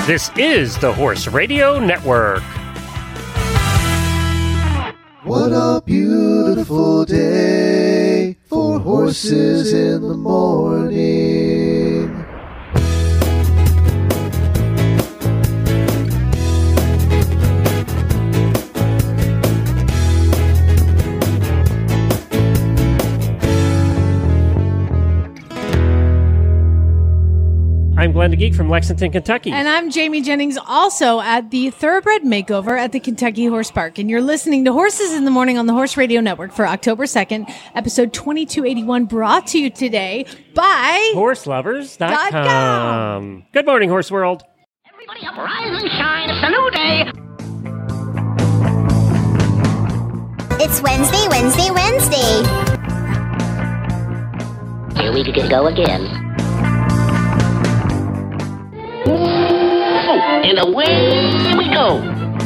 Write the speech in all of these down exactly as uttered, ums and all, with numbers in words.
This is the Horse Radio Network. What a beautiful day for horses in the morning. I'm Glenn the Geek from Lexington, Kentucky. And I'm Jamie Jennings, also at the Thoroughbred Makeover at the Kentucky Horse Park. And you're listening to Horses in the Morning on the Horse Radio Network for October second, episode twenty-two eighty-one, brought to you today by horse lovers dot com. Good morning, Horse World. Everybody up, rise and shine. It's a new day. It's Wednesday, Wednesday, Wednesday. Here we can go again. And away we go.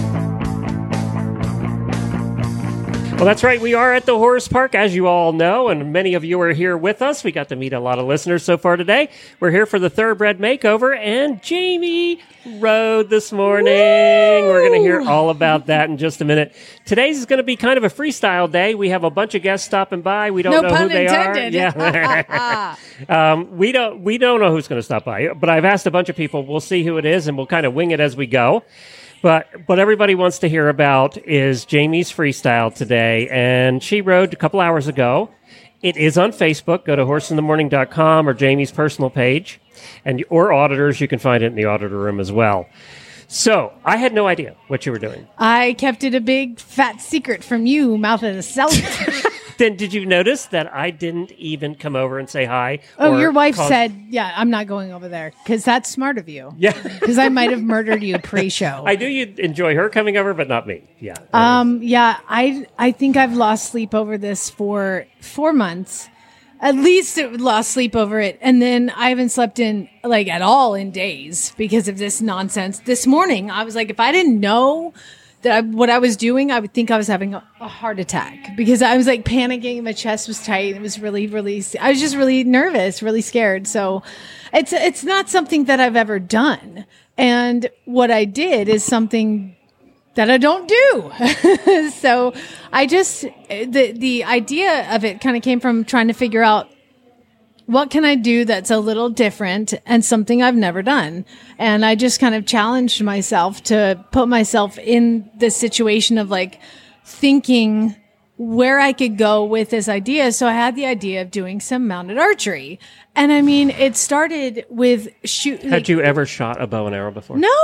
Well, that's right. We are at the Horse Park, as you all know, and many of you are here with us. We got to meet a lot of listeners so far today. We're here for the Thoroughbred Makeover, and Jamie rode this morning. Woo! We're going to hear all about that in just a minute. Today's is going to be kind of a freestyle day. We have a bunch of guests stopping by. We don't no know pun who they intended. are. Yeah. um, we don't we don't know who's going to stop by, but I've asked a bunch of people. We'll see who it is, and we'll kind of wing it as we go. But what everybody wants to hear about is Jamie's freestyle today, and she rode a couple hours ago. It is on Facebook. Go to horse in the morning dot com or Jamie's personal page, and or auditors. You can find it in the auditor room as well. So I had no idea what you were doing. I kept it a big fat secret from you, mouth of the south. Then did you notice that I didn't even come over and say hi? Oh, your wife call- said, yeah, I'm not going over there, because that's smart of you. Yeah. Because I might have murdered you pre-show. I do you enjoy her coming over, but not me. Yeah. Um. Yeah, I I think I've lost sleep over this for four months. At least it lost sleep over it. And then I haven't slept in, like, at all in days because of this nonsense. This morning, I was like, if I didn't know that I, what I was doing, I would think I was having a, a heart attack because I was like panicking. My chest was tight. It was really, really, I was just really nervous, really scared. So it's, it's not something that I've ever done. And what I did is something that I don't do. So I just, the, the idea of it kind of came from trying to figure out what can I do that's a little different and something I've never done. And I just kind of challenged myself to put myself in this situation of like thinking where I could go with this idea. So I had the idea of doing some mounted archery. And I mean, it started with shoot. Had like, you ever shot a bow and arrow before? No.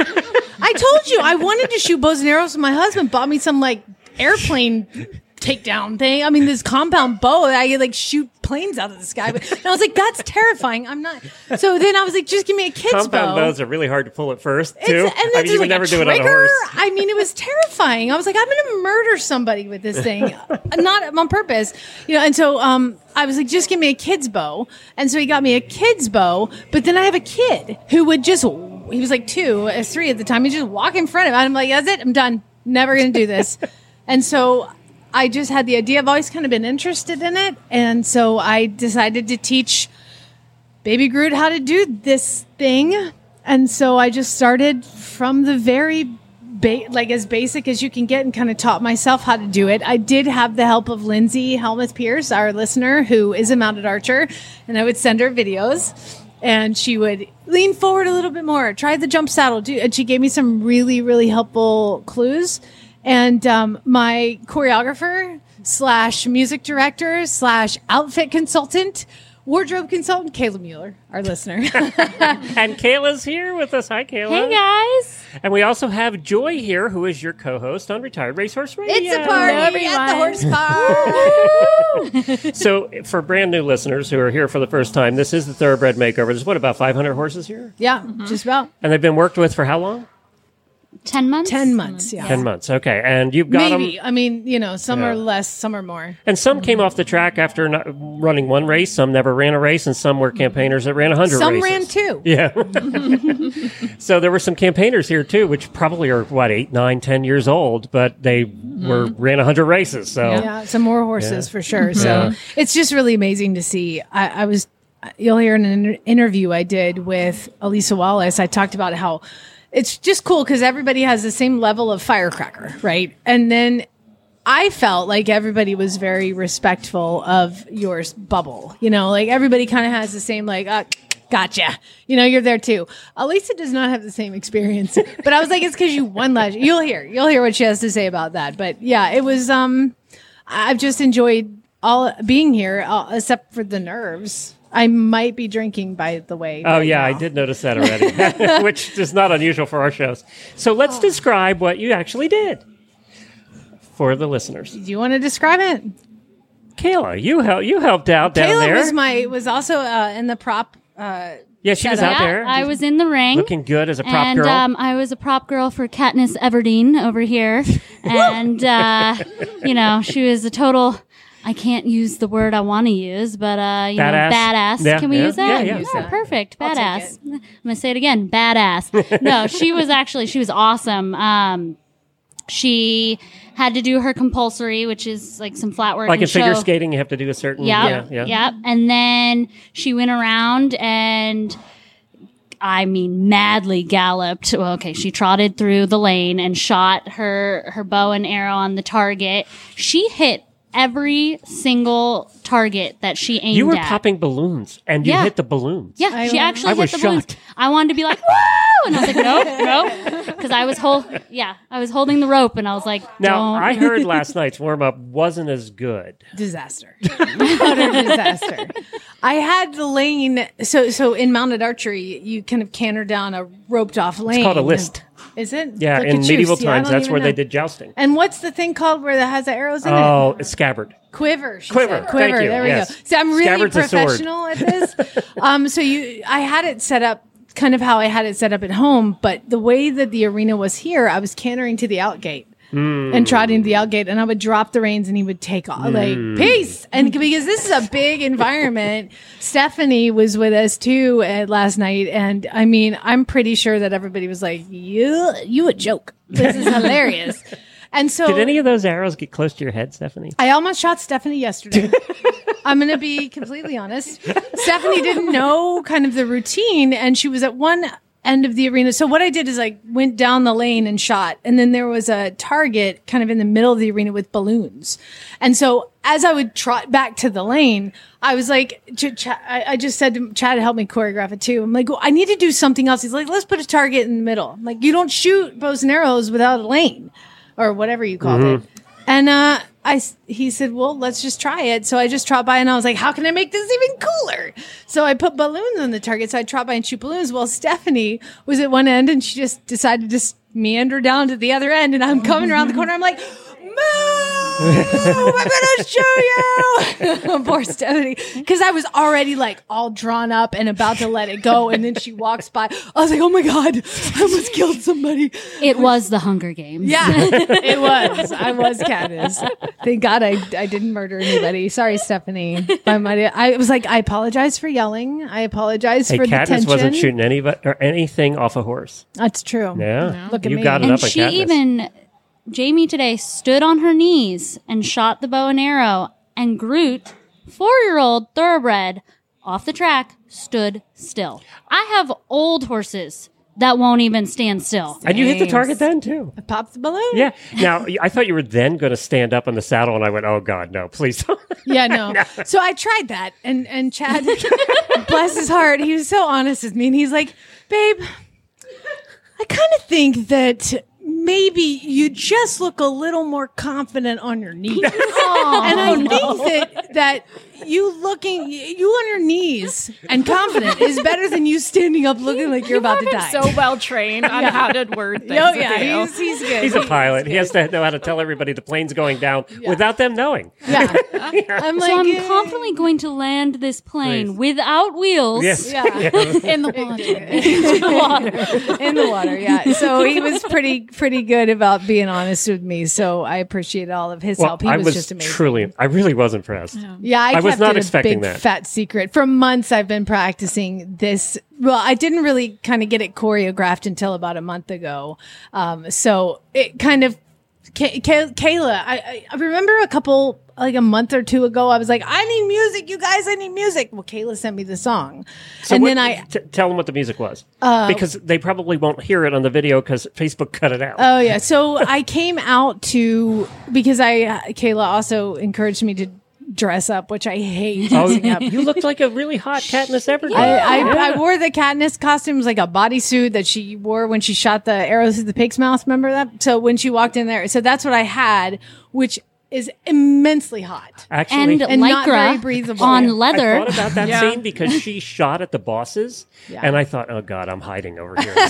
I told you I wanted to shoot bows and arrows. My husband bought me some like airplane takedown thing. I mean, this compound bow that I could like shoot planes out of the sky. But and I was like, that's terrifying. I'm not. So then I was like, just give me a kid's Compound bow. bows are really hard to pull at first, too. It's, and I then mean, you would like never a do it on a trigger. horse. I mean, it was terrifying. I was like, I'm going to murder somebody with this thing, not on purpose, you know. And so, um, I was like, just give me a kid's bow. And so he got me a kid's bow. But then I have a kid who would just, he was like two, uh, three at the time. He'd just walk in front of me. I'm like, that's it. I'm done. Never going to do this. And so I just had the idea. I've always kind of been interested in it. And so I decided to teach Baby Groot how to do this thing. And so I just started from the very, ba- like as basic as you can get and kind of taught myself how to do it. I did have the help of Lindsay Helmuth Pierce, our listener, who is a mounted archer. And I would send her videos. And she would lean forward a little bit more, try the jump saddle. Do, and she gave me some really, really helpful clues. And um, my choreographer slash music director slash outfit consultant, wardrobe consultant, Kayla Mueller, our listener. And Kayla's here with us. Hi, Kayla. Hey, guys. And we also have Joy here, who is your co-host on Retired Racehorse Radio. It's a party Hello, at the horse park. So for brand new listeners who are here for the first time, this is the Thoroughbred Makeover. There's, what, about five hundred horses here? Yeah, mm-hmm. just about. And they've been worked with for how long? Ten months? Ten months, yeah. Ten months, okay. And you've got Maybe. them. I mean, you know, some Yeah. are less, some are more. And some came off the track after not running one race. Some never ran a race, and some were campaigners that ran a hundred Some races. ran two. Yeah. So there were some campaigners here too, which probably are what eight, nine, ten years old, but they were ran a hundred races. So Yeah, some more horses Yeah. for sure. So Yeah. it's just really amazing to see. I, I was you'll hear in an inter- interview I did with Elisa Wallace, I talked about how it's just cool because everybody has the same level of firecracker, right? And then I felt like everybody was very respectful of your bubble. You know, like everybody kind of has the same, like, uh, gotcha. You know, you're there too. Elisa does not have the same experience, but I was like, it's because you won last year. You'll hear, you'll hear what she has to say about that. But yeah, it was, um, I've just enjoyed all being here, uh, except for the nerves. I might be drinking, by the way. Oh, right yeah, now. I did notice that already, which is not unusual for our shows. So let's oh. describe what you actually did for the listeners. Do you want to describe it? Kayla, you hel- you helped out down Kayla there. was my was also uh, in the prop. Uh, yeah, she was setup. out there. Yeah, I was in the ring, looking good as a prop and, girl. Um, I was a prop girl for Katniss Everdeen over here, and uh, you know, she was a total. I can't use the word I want to use, but uh, you badass. know, badass. Yeah, Can we yeah, use that? yeah, yeah. yeah perfect. I'll take Badass. I'm gonna say it again. Badass. No, she was actually she was awesome. Um, she had to do her compulsory, which is like some flat work. Like in and figure show. skating, you have to do a certain. Yep, Yeah, yeah. Yep. And then she went around and. I mean, madly galloped. Well, okay, she trotted through the lane and shot her, her bow and arrow on the target. She hit every single target that she aimed at. You were popping balloons, and you Yeah. hit the balloons. Yeah, I she was- actually I hit was the balloons. shocked. I wanted to be like, woo! And I was like, nope, nope. Because I was hold, yeah, I was holding the rope, and I was like, Now, don't. I heard last night's warm-up wasn't as good. Disaster. Utter disaster. I had the lane. So, so in mounted archery, you kind of canter down a roped off lane. It's called a list. Is it? Yeah, Look in at you. medieval See, I times, don't that's even where they know. did jousting. And what's the thing called where that has the arrows in it? Oh, it's scabbard. Quiver. She Quiver. said. Quiver. Thank you. There we Yes. go. See, I'm really Scabbard's a sword. professional at this. um, so you, I had it set up kind of how I had it set up at home, but the way that the arena was here, I was cantering to the outgate. Mm. And trotting to the outgate, and I would drop the reins, and he would take off, like Mm. peace. And because this is a big environment, Stephanie was with us too uh, last night, and I mean, I'm pretty sure that everybody was like, "You, you a joke? This is hilarious." And so, Did any of those arrows get close to your head, Stephanie? I almost shot Stephanie yesterday. I'm going to be completely honest. Stephanie didn't know kind of the routine, and she was at one end of the arena. So what I did is I went down the lane and shot, and then there was a target kind of in the middle of the arena with balloons. And so as I would trot back to the lane, I was like, Ch- Ch- I I just said to Chad to help me choreograph it too. I'm like, well, I need to do something else. He's like, let's put a target in the middle. I'm like, you don't shoot bows and arrows without a lane or whatever you called Mm-hmm. it. And uh, I, s- he said, well, let's just try it. So I just trot by, and I was like, how can I make this even cooler? So I put balloons on the target. So I trot by and shoot balloons. Well, Stephanie was at one end, and she just decided to just meander down to the other end. And I'm coming around the corner. I'm like, move! I'm gonna show you. Poor Stephanie, because I was already like all drawn up and about to let it go, and then she walks by. I was like, oh my god, I almost killed somebody. It was the Hunger Games. Yeah, it was. I was Katniss. Thank God I, I didn't murder anybody. Sorry, Stephanie. I might. I was like, I apologize for yelling. I apologize Hey, for the Katniss tension. wasn't shooting any or anything off a horse. That's true. Yeah, Look at you me. got it And up at she Katniss. even, Jamie today stood on her knees and shot the bow and arrow, and Groot, four-year-old thoroughbred, off the track, stood still. I have old horses that won't even stand still. And you hit the Thanks. target then too. I popped the balloon. Yeah. Now I thought you were then going to stand up on the saddle, and I went, "Oh God, no! Please don't." Yeah, no. So I tried that, and and Chad, bless his heart, he was so honest with me, and he's like, "Babe, I kind of think that maybe you just look a little more confident on your knees." And I think that that you looking you on your knees and confident is better than you standing up looking like you're about to die. So well trained on how to word things. oh with yeah, you. he's he's good. He's a pilot. He has to know how to tell everybody the plane's going down without them knowing. Yeah, I'm like, So I'm eh. confidently going to land this plane Please. without wheels. Yes. Yeah. In the water. in the water, yeah. So he was pretty pretty good about being honest with me. So I appreciate all of his Well, help. He I was, was just amazing. truly, I really was impressed. Yeah, I, I was kept not it expecting a big that. fat secret. For months, I've been practicing this. Well, I didn't really kind of get it choreographed until about a month ago. Um, so it kind of, Kay- Kay- Kayla, I, I I remember a couple like a month or two ago, I was like, I need music, you guys, I need music. Well, Kayla sent me the song. So and what- then I, t- tell them what the music was. Because they probably won't hear it on the video because Facebook cut it out. oh yeah. So I came out to, because I, Kayla also encouraged me to dress up, which I hate Oh, dressing up. you looked like a really hot Katniss Everdeen. I, I, I wore the Katniss costume. It was like a bodysuit that she wore when she shot the arrows through the pig's mouth. Remember that? So when she walked in there, so that's what I had, which is immensely hot. Actually, And, And not very lycra breathable. on Yeah. leather. I thought about that Yeah. scene because she shot at the bosses, Yeah. and I thought, oh God, I'm hiding over here.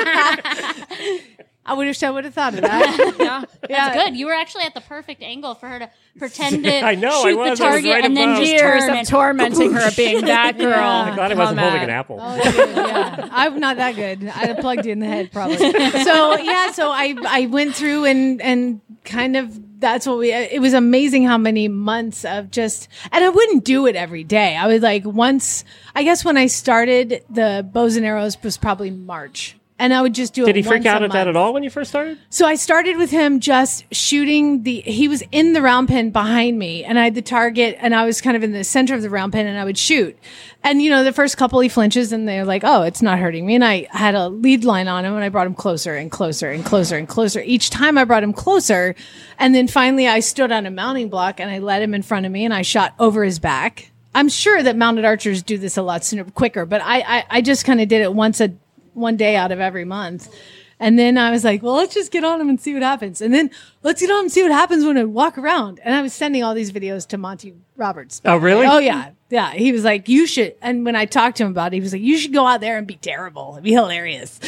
I would have, I would have thought of that. Yeah. yeah. Good. You were actually at the perfect angle for her to pretend to I know, I shoot was. the I was target right and then above. just Years turn of and tormenting her being that girl. Yeah. I'm glad I wasn't Come holding an at. apple. yeah, I'm not that good. I'd have plugged you in the head probably. So yeah, so I I went through and and kind of that's what we. It was amazing how many months of just, and I wouldn't do it every day. I would like once. I guess when I started the bows and arrows was probably March. And I would just do it. Did he freak once a out at that month. at all when you first started? So I started with him just shooting the, he was in the round pen behind me and I had the target and I was kind of in the center of the round pen and I would shoot. And, you know, the first couple he flinches and they're like, oh, it's not hurting me. And I had a lead line on him and I brought him closer and closer and closer and closer. Each time I brought him closer. And then finally I stood on a mounting block and I let him in front of me and I shot over his back. I'm sure that mounted archers do this a lot sooner, quicker, but I, I, I just kind of did it once a one day out of every month. And then I was like, well, let's just get on him and see what happens. And then let's get on him and see what happens when I walk around. And I was sending all these videos to Monty Roberts. Oh, really? Oh, yeah. Yeah. He was like, you should. And when I talked to him about it, he was like, you should go out there and be terrible. It'd be hilarious.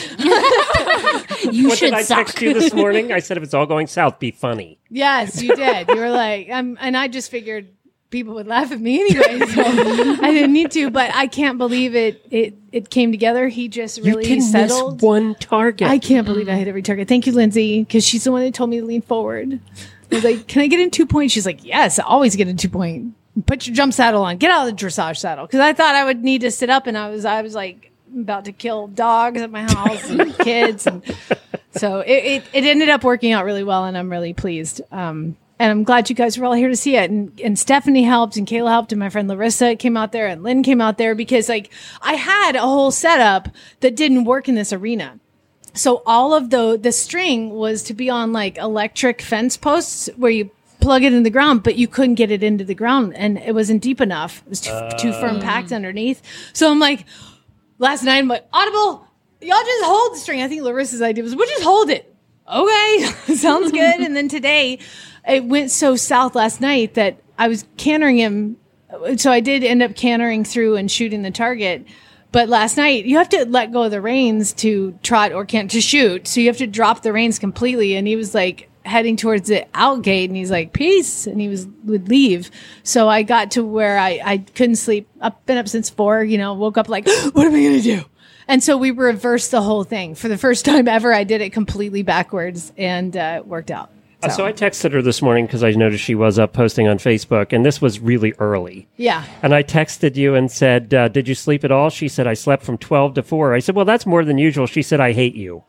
you What should did I suck. text you this morning? I said if it's all going south, be funny. Yes, you did. You were like, um, and I just figured people would laugh at me anyway, so I didn't need to. But I can't believe it. It it came together. He just really you didn't settled. miss one target. I can't believe I hit every target. Thank you, Lindsay, because she's the one that told me to lean forward. I was like, can I get in two point? She's like, yes, I always get in two point. Put your jump saddle on. Get out of the dressage saddle. Because I thought I would need to sit up, and I was, I was like about to kill dogs at my house and kids, and so it, it it ended up working out really well, and I'm really pleased. Um, and I'm glad you guys were all here to see it. And and Stephanie helped, and Kayla helped, and my friend Larissa came out there, and Lynn came out there because like I had a whole setup that didn't work in this arena. So all of the the string was to be on like electric fence posts where you plug it in the ground, but you couldn't get it into the ground, and it wasn't deep enough. It was too, uh. too firm packed underneath. So I'm like, last night I'm like, Audible, y'all just hold the string. I think Larissa's idea was, we'll just hold it. Okay, sounds good. And then today, it went so south last night that I was cantering him. So I did end up cantering through and shooting the target. But last night, you have to let go of the reins to trot or can't to shoot. So you have to drop the reins completely. And he was like heading towards the out gate, and he's like, peace. And he was would leave. So I got to where I, I couldn't sleep. I've been up since four, you know, woke up like, what am I going to do? And so we reversed the whole thing. For the first time ever, I did it completely backwards, and uh, it worked out. So. Uh, so I texted her this morning because I noticed she was up posting on Facebook, and this was really early. Yeah. And I texted you and said, uh, did you sleep at all? She said, I slept from twelve to four. I said, well, that's more than usual. She said, I hate you.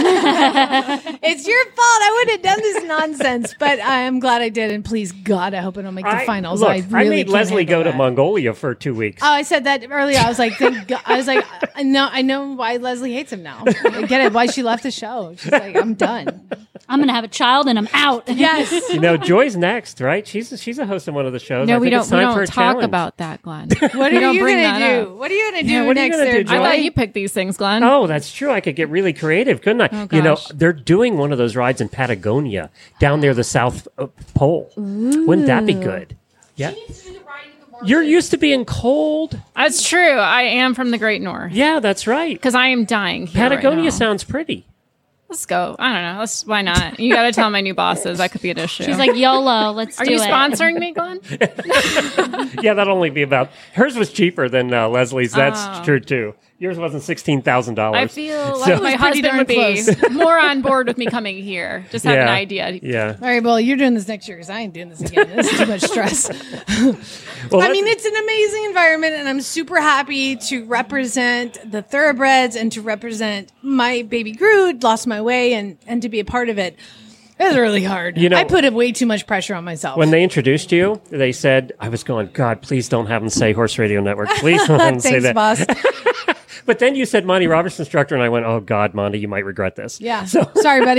It's your fault. I would have done this nonsense, but I'm glad I did. And please, God, I hope I don't make the I, finals. Look, I, really I made can't Leslie go handle to that. Mongolia for two weeks. Oh, I said that earlier. I was like, thank God. I was like, I know, I know why Leslie hates him now. I get it. Why she left the show. She's like, I'm done. I'm going to have a child and I'm out. Yes. You know, Joy's next, right? She's she's a host on one of the shows. No, I we think don't. it's We time for don't a talk challenge. about that, Glenn. What We are don't you bring going to that do? up. What are you going to do Yeah, what are you next gonna do, Thursday? Joy? I thought you picked these things, Glenn. Oh, that's true. I could get really creative, couldn't I? Oh, you know, gosh. they're doing one of those rides in Patagonia down near the South uh, Pole. Wouldn't that be good? Yeah. You're used to being cold. That's true. I am from the Great North Yeah, that's right. because I am dying here Patagonia right now. sounds pretty. Let's go. I don't know. Let's. Why not? You got to tell my new bosses. That could be an issue. She's like, YOLO, let's Are do you it. sponsoring me, Glenn? Yeah, that'll only be about. Hers was cheaper than uh, Leslie's. That's Oh. true too. Yours wasn't sixteen thousand dollars. I feel So- like my Pretty husband darn would be close. more on board with me coming here. Just have yeah, an idea. Yeah. All right, well, you're doing this next year because I ain't doing this again. This is too much stress. Well, I let's- mean, it's an amazing environment, and I'm super happy to represent the thoroughbreds and to represent my baby Groot, Lost My Way, and, and to be a part of it. It was really hard. You know- I put way too much pressure on myself. When they introduced you, they said, I was going, God, please don't have them say Horse Radio Network. Please don't have them say Thanks, that. boss. But then you said Monty Roberts instructor, and I went, oh, God, Monty, you might regret this. Yeah. Sorry, buddy.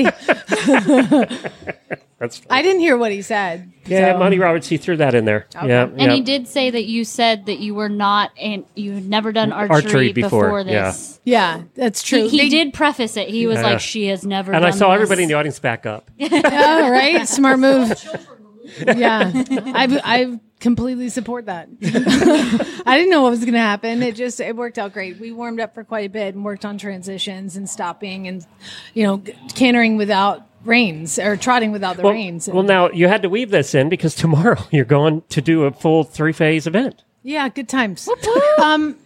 That's funny. I didn't hear what he said. Yeah, so- Monty Roberts, he threw that in there. Yeah, And yeah. he did say that you said that you were not, and you had never done archery, Archery before, before, this. Yeah, that's true. He, he They- did preface it. He was Yeah. like, "She has never." And done I saw this. everybody in the audience back up. Oh, right? Smart move. Yeah. I, I completely support that. I didn't know what was going to happen. It just, it worked out great. We warmed up for quite a bit and worked on transitions and stopping and, you know, cantering without reins or trotting without the Well, reins. well, now you had to weave this in because tomorrow you're going to do a full three-phase event. Yeah, good times. um,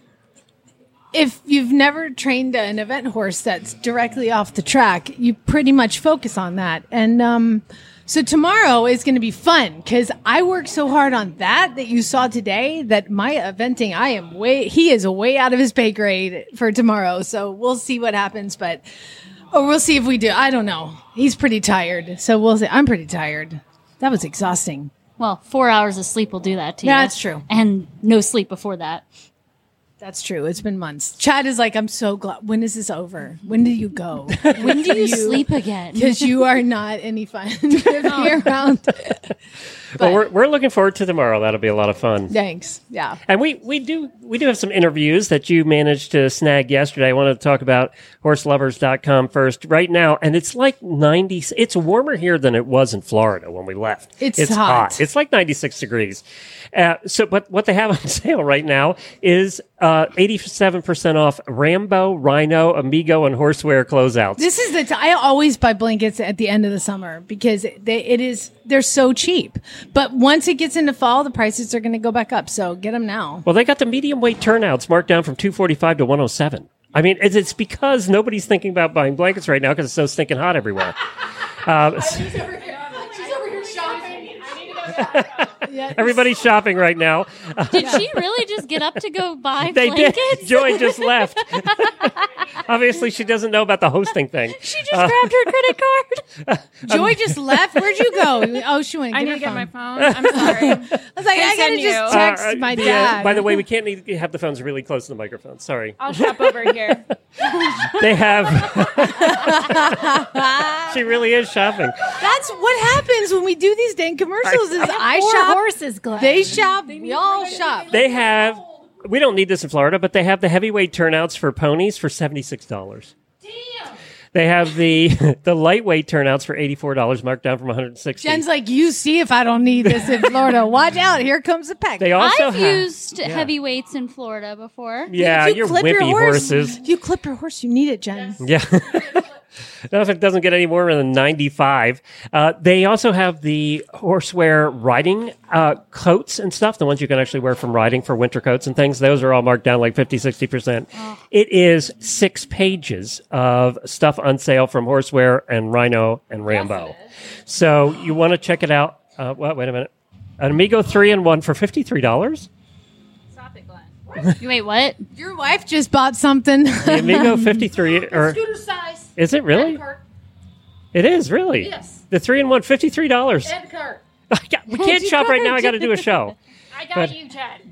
if you've never trained an event horse that's directly off the track, you pretty much focus on that. And um, so tomorrow is going to be fun because I worked so hard on that that you saw today that my eventing, I am way, he is way out of his pay grade for tomorrow. So we'll see what happens, but, or we'll see if we do. I don't know. He's pretty tired. So we'll see. I'm pretty tired. That was exhausting. Well, four hours of sleep will do that to you. Yeah, that's true. And no sleep before that. That's true. It's been months. Chad is like, I'm so glad. When is this over? When do you go? When do you sleep again? Because you are not any fun to be around. Well, we're, we're looking forward to tomorrow. That'll be a lot of fun. Thanks. Yeah. And we, we do we do have some interviews that you managed to snag yesterday. I wanted to talk about horse lovers dot com first right now. And it's like ninety. It's warmer here than it was in Florida when we left. It's hot. It's like ninety-six degrees. Uh, so, but what they have on sale right now is uh, eighty-seven percent off Rambo, Rhino, Amigo, and Horsewear closeouts. This is the. T- I always buy blankets at the end of the summer because they, it is. They're so cheap. But once it gets into fall, the prices are going to go back up. So get them now. Well, they got the medium weight turnouts marked down from two forty-five to one oh seven. I mean, it's, it's because nobody's thinking about buying blankets right now because it's so stinking hot everywhere. Uh, She's over here. She's over here shopping. I need to go. Yeah. Everybody's shopping right now. Did she really just get up to go buy They blankets? did. Joy just left. Obviously, she doesn't know about the hosting thing. She just grabbed her credit card. Joy just left. Where'd you go? Oh, she went. I Get need her to get phone. my phone. I'm sorry. I was like, I gotta Continue. just text Uh, my the, uh, dad. by the way, we can't need to have the phones really close to the microphone. Sorry. I'll shop over here. They have. She really is shopping. That's what happens when we do these dang commercials. Is I Four shop, horses, Glenn. they shop, we all shop. They have. We don't need this in Florida, but they have the heavyweight turnouts for ponies for seventy-six dollars. Damn. They have the the lightweight turnouts for eighty-four dollars, marked down from one hundred sixty. Jen's like, you see if I don't need this in Florida. Watch out, here comes the pack. They also I've have. used heavyweights in Florida before. Yeah, If you you're clip wimpy your horse, horses. If you clip your horse, you need it, Jen. Yeah. Now, if it doesn't get any warmer than ninety-five. Uh, they also have the horsewear riding uh, coats and stuff, the ones you can actually wear from riding for winter coats and things. Those are all marked down like fifty, sixty percent. Oh. It is six pages of stuff on sale from Horsewear and Rhino and Rambo. So you want to check it out. Uh, well, wait a minute. An Amigo three in one for fifty-three dollars. Stop it, Glenn. You wait, what? Your wife just bought something. The Amigo fifty-three. Or, Scooter size. is it really? Cart. It is, really? Yes. The three in one, fifty-three dollars. And cart. We can't shop right now. I got to do a show. I got But- you, Chad.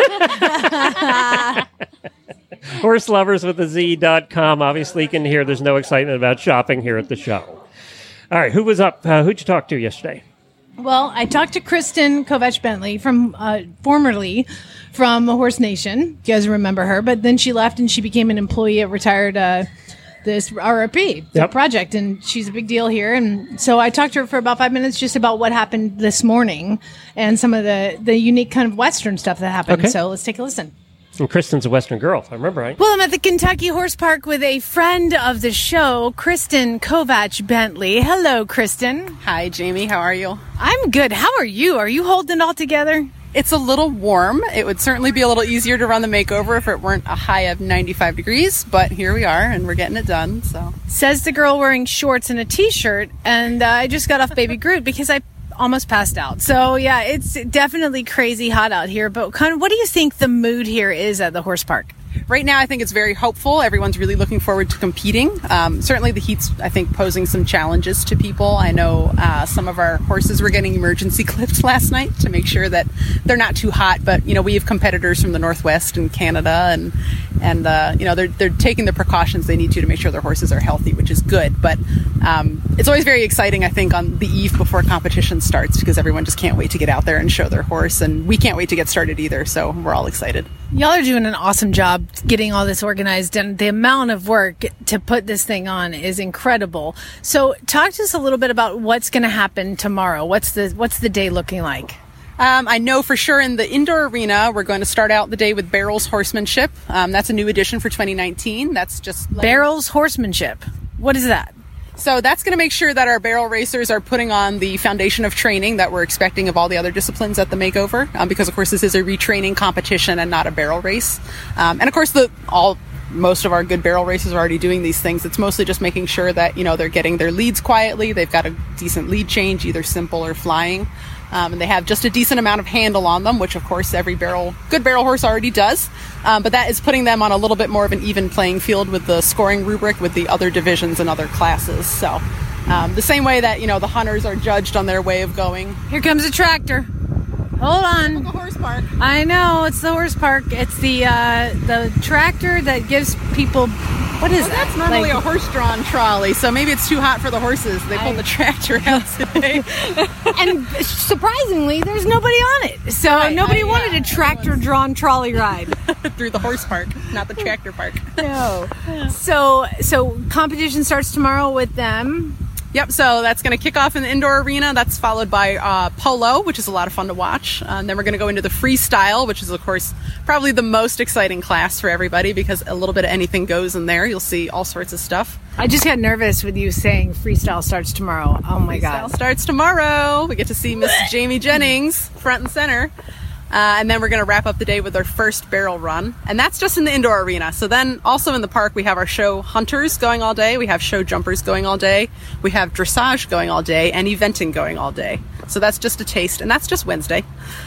horse lovers with a Z dot com. Obviously, you can hear there's no excitement about shopping here at the show. All right, who was up? Uh, who'd you talk to yesterday? Well, I talked to Kristen Kovach Bentley from uh, formerly from Horse Nation. You guys remember her, but then she left and she became an employee at retired uh, this R R P the Yep. project, and she's a big deal here. And so I talked to her for about five minutes just about what happened this morning and some of the the unique kind of Western stuff that happened. Okay. So let's take a listen. And Kristen's a Western girl, if I remember right. Well, I'm at the Kentucky Horse Park with a friend of the show, Kristen Kovach Bentley. Hello, Kristen. Hi, Jamie. How are you? I'm good. How are you? Are you holding it all together? It's a little warm. It would certainly be a little easier to run the makeover if it weren't a high of ninety-five degrees, but here we are and we're getting it done. So Says the girl wearing shorts and a t-shirt, and uh, I just got off Baby Groot because I almost passed out. So yeah, it's definitely crazy hot out here, but kind of what do you think the mood here is at the horse park? right now I think it's very hopeful. Everyone's really looking forward to competing. Um, certainly the heat's, I think, posing some challenges to people. I know uh, some of our horses were getting emergency clipped last night to make sure that they're not too hot. But, you know, we have competitors from the Northwest and Canada, and, and uh, you know, they're, they're taking the precautions they need to to make sure their horses are healthy, which is good. But um, it's always very exciting, I think, on the eve before competition starts, because everyone just can't wait to get out there and show their horse. And we can't wait to get started either. So we're all excited. Y'all are doing an awesome job getting all this organized, and the amount of work to put this thing on is incredible. So talk to us a little bit about what's going to happen tomorrow. What's the what's the day looking like? Um, I know for sure in the indoor arena, we're going to start out the day with Barrels Horsemanship. Um, that's a new addition for twenty nineteen. That's just like, Barrels Horsemanship. What is that? So that's going to make sure that our barrel racers are putting on the foundation of training that we're expecting of all the other disciplines at the makeover, um, because of course this is a retraining competition and not a barrel race. Um, and of course the all most of our good barrel racers are already doing these things. It's mostly just making sure that, you know, they're getting their leads quietly. They've got a decent lead change, either simple or flying. Um, and they have just a decent amount of handle on them, which of course every barrel, good barrel horse already does. Um, but that is putting them on a little bit more of an even playing field with the scoring rubric with the other divisions and other classes. So um, the same way that, you know, the hunters are judged on their way of going. Here comes a tractor. Hold on. The horse park. I know, it's the horse park. It's the uh, the tractor that gives people. What is well, that? That's normally like, a horse-drawn trolley, so maybe it's too hot for the horses. They pulled I, the tractor out today. And surprisingly, there's nobody on it. So right, nobody I, wanted yeah, a tractor-drawn trolley ride. Through the horse park, not the tractor park. No. So, so competition starts tomorrow with them. Yep, so that's going to kick off in the indoor arena. That's followed by uh, polo, which is a lot of fun to watch. Uh, and then we're going to go into the freestyle, which is, of course, probably the most exciting class for everybody, because a little bit of anything goes in there. You'll see all sorts of stuff. I just got nervous with you saying freestyle starts tomorrow. Oh, my freestyle God. starts tomorrow. We get to see Miss Jamie Jennings front and center. Uh, and then we're going to wrap up the day with our first barrel run. And that's just in the indoor arena. So then also in the park, we have our show hunters going all day. We have show jumpers going all day. We have dressage going all day and eventing going all day. So that's just a taste. And that's just Wednesday.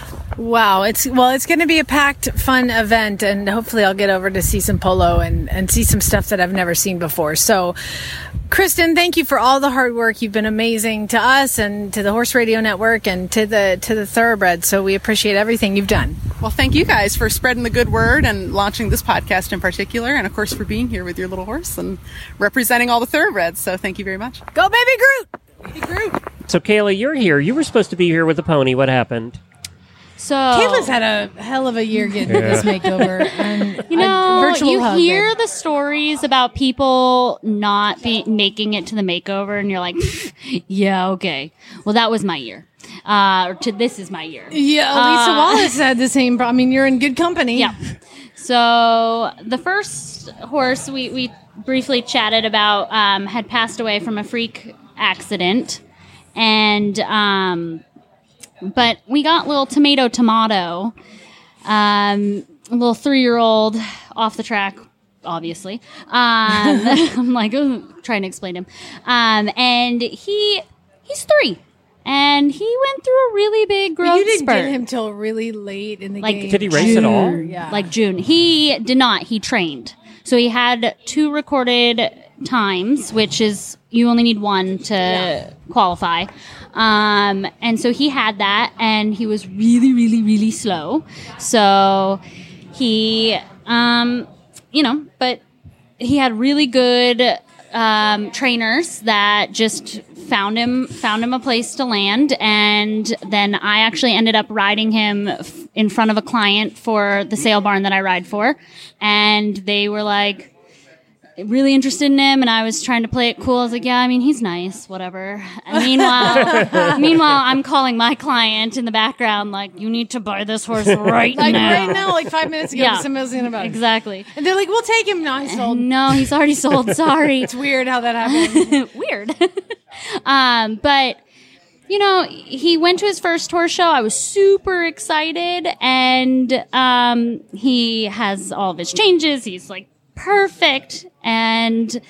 Wow. It's well, it's going to be a packed, fun event. And hopefully I'll get over to see some polo and, and see some stuff that I've never seen before. So Kristen, thank you for all the hard work. You've been amazing to us and to the Horse Radio Network and to the to the Thoroughbred. So we appreciate everything you've done. Well, thank you guys for spreading the good word and launching this podcast in particular, and of course for being here with your little horse and representing all the Thoroughbreds. So thank you very much. Go, baby Groot! Baby Groot! So Kayla, you're here. You were supposed to be here with the pony. What happened? So Kayla's had a hell of a year getting Yeah. this makeover. And you know, a virtual you hug, hear babe. the stories about people not be- making it to the makeover, and you're like, yeah, okay. Well, that was my year. Uh, or to this is my year. Yeah, Lisa Uh, Wallace had the same problem. I mean, you're in good company. Yeah. So the first horse we, we briefly chatted about um, had passed away from a freak accident. And, um, but we got little Tomato Tomato, um, a little three-year-old off the track, obviously. Um, I'm like, ooh, trying to explain him. Um, and he, he's three. And he went through a really big growth But you didn't spurt. get him till really late in the Like, game. Did he race at all? Yeah. Like June. He did not. He trained. So he had two recorded times, which is you only need one to Yeah. qualify. Um, and so he had that, and he was really, really, really slow. So he, um, you know, but he had really good um, trainers that just found him found him a place to land, and then I actually ended up riding him f- in front of a client for the sale barn that I ride for, and they were like really interested in him, and I was trying to play it cool. I was like, yeah, I mean, he's nice, whatever. And meanwhile, meanwhile, I'm calling my client in the background, like, you need to buy this horse right like now. right now, like five minutes ago, Yeah. somebody was in about it. Exactly. And they're like, we'll take him. No, he's sold. No, he's already sold. Sorry. It's weird how that happened. Weird. um, but, you know, he went to his first horse show. I was super excited. And um, he has all of his changes. He's like perfect. And then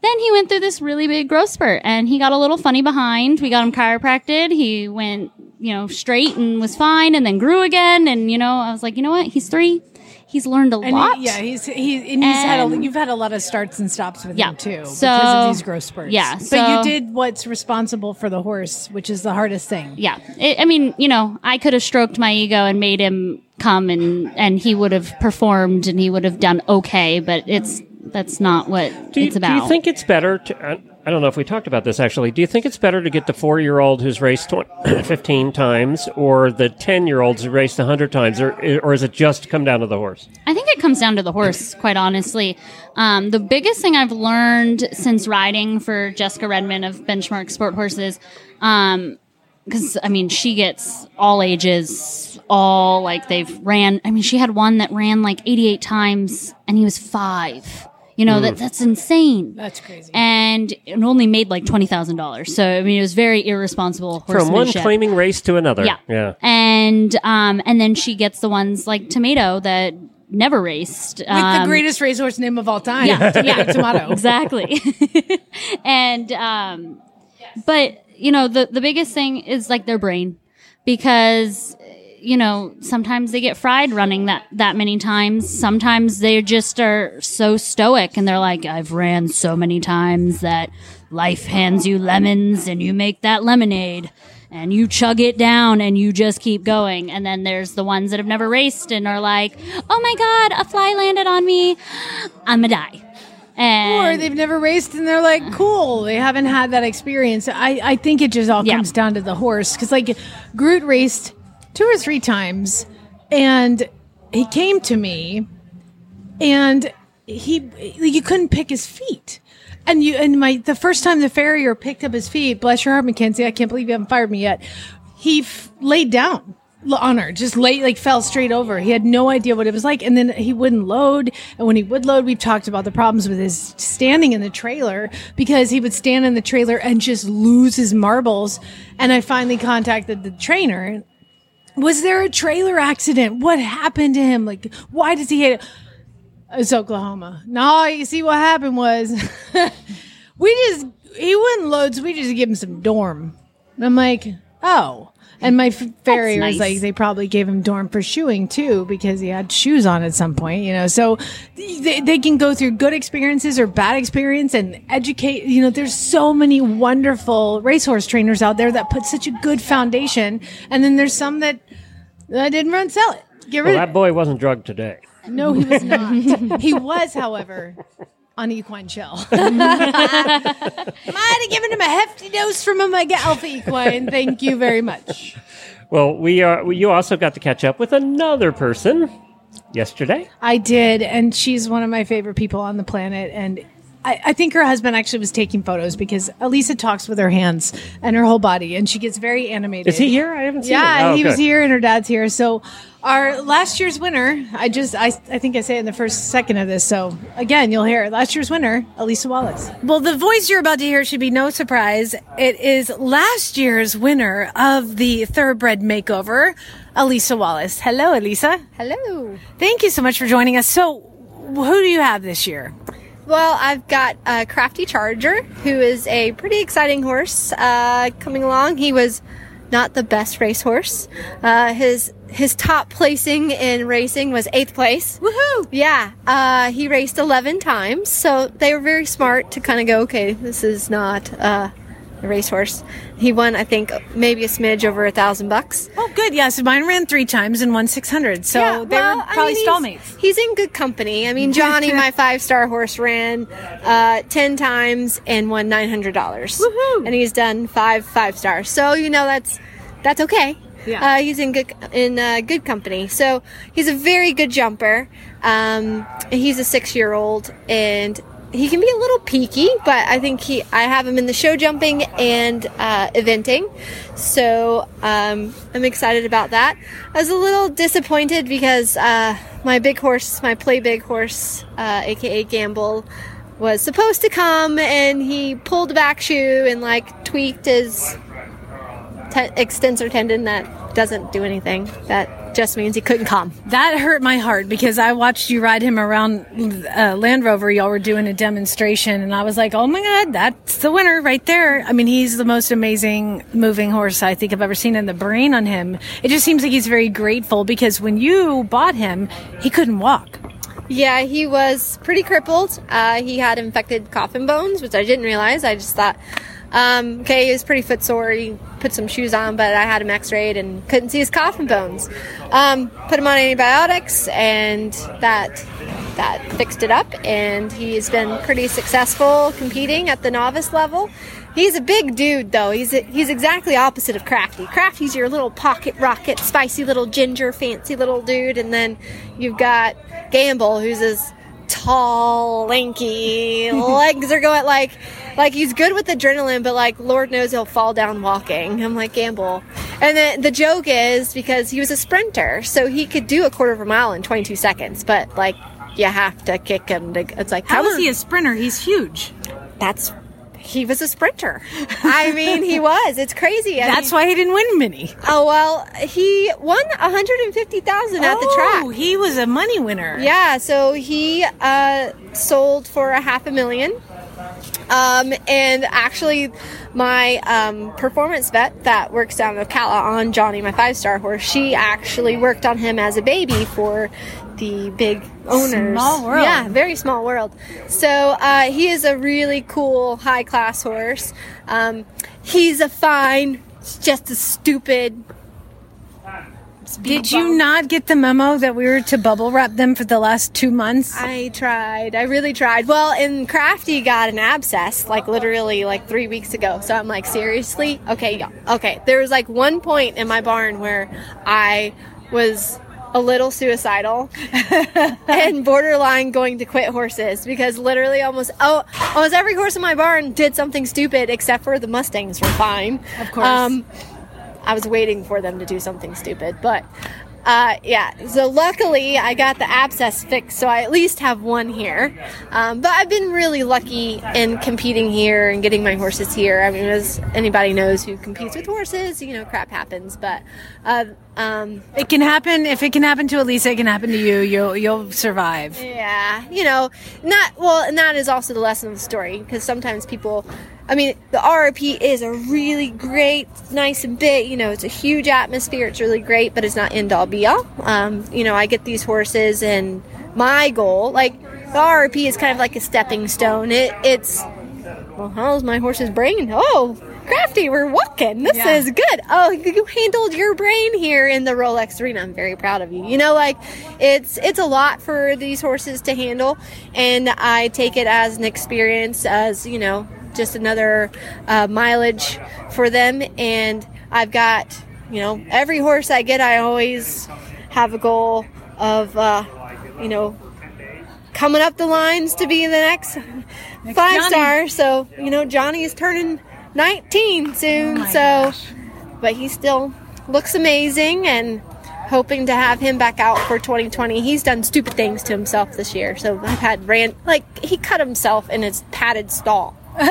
then he went through this really big growth spurt, and he got a little funny behind. We got him chiropracted. He went, you know, straight and was fine, and then grew again. And, you know, I was like, you know what? He's three. He's learned a And lot. he, yeah, he's he, and he's had a, And- you've had a lot of starts and stops with Yeah. him too So- because of these growth spurts. yeah, but so- you did what's responsible for the horse, which is the hardest thing. Yeah. It, I mean, you know, I could have stroked my ego and made him come, and, and he would have performed and he would have done okay, but it's that's not what Do you, it's about. do you think it's better to? I, I don't know if we talked about this actually. Do you think it's better to get the four-year-old who's raced twenty, fifteen times, or the ten-year-olds who raced a hundred times, or or is it just come down to the horse? I think it comes down to the horse, quite honestly. Um, the biggest thing I've learned since riding for Jessica Redmond of Benchmark Sport Horses, um, because I mean, she gets all ages, all like they've ran. I mean, she had one that ran like eighty-eight times, and he was five. You know, that that's insane. That's crazy. And it only made like twenty thousand dollars. So, I mean, it was very irresponsible From one horsemanship. claiming race to another. Yeah. Yeah. And, um, and then she gets the ones like Tomato that never raced. With um, the greatest racehorse name of all time. Yeah, yeah, Tomato. exactly. And, um, but, you know, the, the biggest thing is like their brain, because, you know, sometimes they get fried running that, that many times. Sometimes they just are so stoic and they're like, I've ran so many times that life hands you lemons and you make that lemonade and you chug it down and you just keep going. And then there's the ones that have never raced and are like, oh my God, a fly landed on me. I'm gonna die. And Or they've never raced and they're like, cool. They haven't had that experience. I, I think it just all Yeah. comes down to the horse. Because, like, Groot raced two or three times and he came to me and he, you couldn't pick his feet. And you, and my, the first time the farrier picked up his feet, bless your heart, Mackenzie, I can't believe you haven't fired me yet. He f- laid down on her, just lay, like fell straight over. He had no idea what it was like. And then he wouldn't load. And when he would load, we've talked about the problems with his standing in the trailer, because he would stand in the trailer and just lose his marbles. And I finally contacted the trainer. Was there a trailer accident? What happened to him? Like, why does he hate it? It's Oklahoma. No, you see what happened was we just, he wouldn't load, so we just give him some Dorm. And I'm like, oh. And my f- farrier nice. was like, they probably gave him Dorm for shoeing too, because he had shoes on at some point, you know. So they, they can go through good experiences or bad experience and educate. You know, there's so many wonderful racehorse trainers out there that put such a good foundation. And then there's some that, that didn't run sell it. Get Well, rid that boy wasn't drugged today. No, he was not. He was, however, on equine shell. Might have given him a hefty dose from a mega alpha equine. Thank you very much. Well, we are. we- You also got to catch up with another person yesterday. I did, and she's one of my favorite people on the planet. And I, I think her husband actually was taking photos, because Elisa talks with her hands and her whole body, and she gets very animated. Is he here? I haven't seen Yeah, him. Oh, he was good. here and her dad's here. So our last year's winner, I just, I, I think I say it in the first second of this. So again, you'll hear it. Last year's winner, Elisa Wallace. Well, the voice you're about to hear should be no surprise. It is last year's winner of the Thoroughbred Makeover, Elisa Wallace. Hello, Elisa. Hello. Thank you so much for joining us. So who do you have this year? Well, I've got uh, Crafty Charger, who is a pretty exciting horse uh, coming along. He was not the best racehorse. Uh, his his top placing in racing was eighth place. Woohoo! Yeah, uh, he raced eleven times, so they were very smart to kind of go, okay, this is not uh, a racehorse. He won, I think, maybe a smidge over a thousand bucks. Oh, good. Yeah, so mine ran three times and won six hundred. So Yeah, they well, were I probably mean, he's- stallmates. He's in good company. I mean, Johnny, my five-star horse, ran uh, ten times and won nine hundred dollars. Woohoo! And he's done five five stars. So, you know, that's that's okay. Yeah. Uh, he's in good in uh, good company. So he's a very good jumper. Um, he's a six-year-old, and he can be a little peaky, but I think he. I have him in the show jumping and uh, eventing, so um, I'm excited about that. I was a little disappointed because uh, my big horse, my play big horse, uh, aka Gamble, was supposed to come, and he pulled a back shoe and like tweaked his te- extensor tendon that doesn't do anything. That just means he couldn't come. That hurt my heart because I watched you ride him around uh, Land Rover. Y'all were doing a demonstration, and I was like, oh my God, that's the winner right there. I mean, he's the most amazing moving horse I think I've ever seen, and the brain on him. It just seems like he's very grateful because when you bought him, he couldn't walk. Yeah, he was pretty crippled. Uh, he had infected coffin bones, which I didn't realize. I just thought, um, okay, he was pretty footsore. He put some shoes on, but I had him x-rayed and couldn't see his coffin bones. Um, put him on antibiotics, and that that fixed it up, and he's been pretty successful competing at the novice level. He's a big dude, though. He's a, he's exactly opposite of Crafty. Crafty's your little pocket rocket, spicy little ginger, fancy little dude, and then you've got Gamble, who's this tall, lanky, legs are going like, like he's good with adrenaline, but like Lord knows he'll fall down walking. I'm like, Gamble. And then the joke is because he was a sprinter, so he could do a quarter of a mile in twenty-two seconds, but like you have to kick him to, it's like, how is he a sprinter? He's huge. That's He was a sprinter. I mean, he was. It's crazy. I That's mean, why he didn't win many. Oh, well, he won one hundred fifty thousand dollars at the track. Oh, he was a money winner. Yeah, so he uh, sold for a half a million. Um, and actually, my um, performance vet that works down in Ocala on Johnny, my five-star horse, she actually worked on him as a baby for the big owners. Small world. Yeah, very small world. So uh, he is a really cool, high-class horse. Um, he's a fine, just a stupid... Did you not get the memo that we were to bubble wrap them for the last two months? I tried. I really tried. Well, and Crafty got an abscess, like literally like three weeks ago. So I'm like, seriously? Okay, yeah. Okay. There was like one point in my barn where I was a little suicidal and borderline going to quit horses because literally almost oh almost every horse in my barn did something stupid except for the Mustangs were fine. Of course. Um, I was waiting for them to do something stupid, but uh, yeah. So luckily, I got the abscess fixed, so I at least have one here. Um, but I've been really lucky in competing here and getting my horses here. I mean, as anybody knows who competes with horses, you know, crap happens. But uh, um, it can happen. If it can happen to Elisa, it can happen to you. You'll you'll survive. Yeah, you know, not well, and that is also the lesson of the story because sometimes people. I mean, the R R P is a really great, nice and big, you know, it's a huge atmosphere. It's really great, but it's not end all be all. Um, you know, I get these horses and my goal, like the R R P is kind of like a stepping stone. It, it's, well, how's my horse's brain? Oh, Crafty, we're walking. This Yeah. is good. Oh, you handled your brain here in the Rolex Arena. I'm very proud of you. You know, like it's, it's a lot for these horses to handle. And I take it as an experience as, you know, just another uh, mileage for them. And I've got, you know, every horse I get, I always have a goal of, uh, you know, coming up the lines to be the next, next five Johnny. Star. So, you know, Johnny is turning nineteen soon. Oh so, gosh. But he still looks amazing and hoping to have him back out for twenty twenty. He's done stupid things to himself this year. So I've had ran, like he cut himself in his padded stall.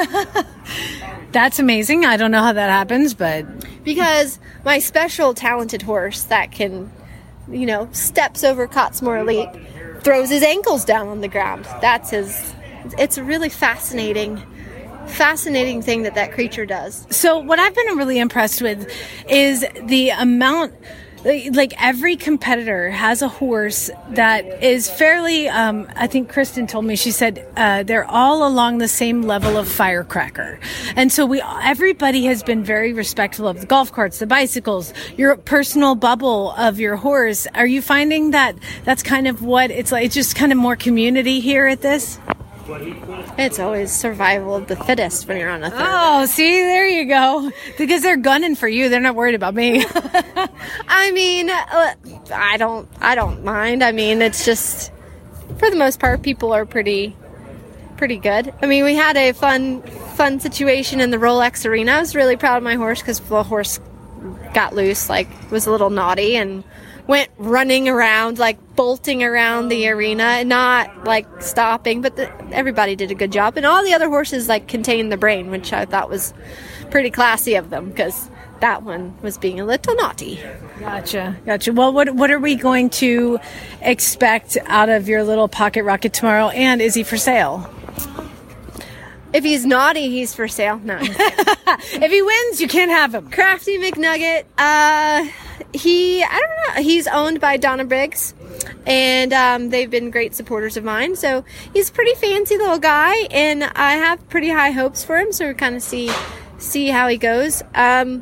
That's amazing. I don't know how that happens, but because my special talented horse that can, you know, steps over Cottesmore Elite, throws his ankles down on the ground. That's his. It's a really fascinating, fascinating thing that that creature does. So what I've been really impressed with is the amount. Like every competitor has a horse that is fairly, um, I think Kristen told me, she said, uh, they're all along the same level of firecracker. And so we, everybody has been very respectful of the golf carts, the bicycles, your personal bubble of your horse. Are you finding that that's kind of what it's like? It's just kind of more community here at this? It's always survival of the fittest when you're on a third. Oh, see, there you go. Because they're gunning for you. They're not worried about me. I mean, uh, I don't, I don't mind. I mean, it's just, for the most part, people are pretty, pretty good. I mean, we had a fun, fun situation in the Rolex Arena. I was really proud of my horse because the horse got loose, like, was a little naughty and went running around, like bolting around the arena, not like stopping, but the, everybody did a good job. And all the other horses like contained the brain, which I thought was pretty classy of them because that one was being a little naughty. Gotcha, gotcha. Well, what what are we going to expect out of your little pocket rocket tomorrow? And is he for sale? If he's naughty, he's for sale. No. If he wins, you can't have him. Crafty McNugget. Uh, he, I don't know. He's owned by Donna Briggs, and um, they've been great supporters of mine. So he's a pretty fancy little guy, and I have pretty high hopes for him. So we kind of see see how he goes. Um,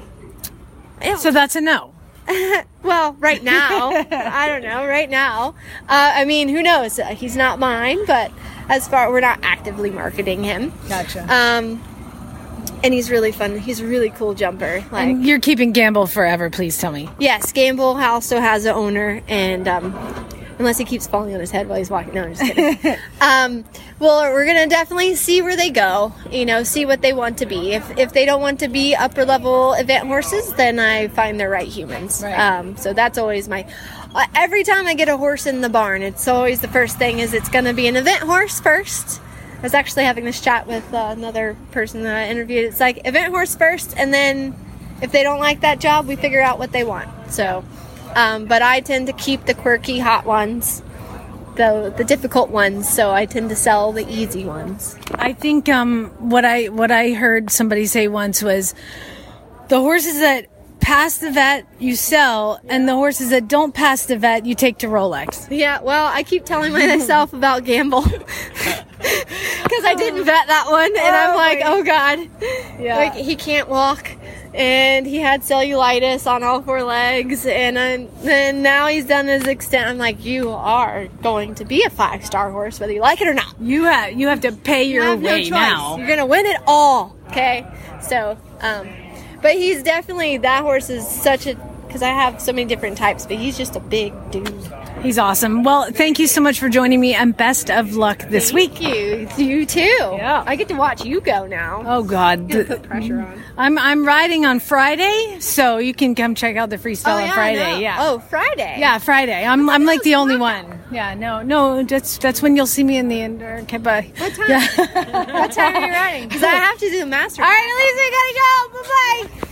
so that's a no. Well, right now, I don't know. Right now, uh, I mean, who knows? Uh, he's not mine, but as far we're not actively marketing him. Gotcha. Um, and he's really fun. He's a really cool jumper. Like, and you're keeping Gamble forever. Please tell me. Yes, Gamble also has an owner, and um, unless he keeps falling on his head while he's walking. No, I'm just kidding. um, well, we're gonna definitely see where they go. You know, see what they want to be. If if they don't want to be upper level event horses, then I find they're right humans. Right. Um, so that's always my. Uh, every time I get a horse in the barn, it's always the first thing is it's going to be an event horse first. I was actually having this chat with uh, another person that I interviewed. It's like event horse first, and then if they don't like that job, we figure out what they want. So, um, but I tend to keep the quirky, hot ones, the the difficult ones. So I tend to sell the easy ones. I think um, what I what I heard somebody say once was the horses that pass the vet you sell, and the horses that don't pass the vet you take to Rolex. Yeah, well, I keep telling myself about Gamble because I didn't vet that one, and oh, I'm like, oh god, yeah, like he can't walk, and he had cellulitis on all four legs, and then now he's done his extent. I'm like, you are going to be a five star horse whether you like it or not. You have you have to pay your you have way no choice. now. You're gonna win it all, okay? So, um. But he's definitely, that horse is such a, because I have so many different types, but he's just a big dude. He's awesome. Well, thank you so much for joining me, and best of luck this thank week. Thank you. You too. Yeah. I get to watch you go now. Oh, God. You put pressure on. I'm I'm riding on Friday, so you can come check out the freestyle oh, yeah, on Friday. No. Yeah. Oh, Friday. Yeah, Friday. I'm I'm like the only one. Yeah, no, no, that's that's when you'll see me in the indoor. Okay, bye. What time? Yeah. What time are you riding? Because I have to do the master. All right, Elise, we gotta go. Bye-bye.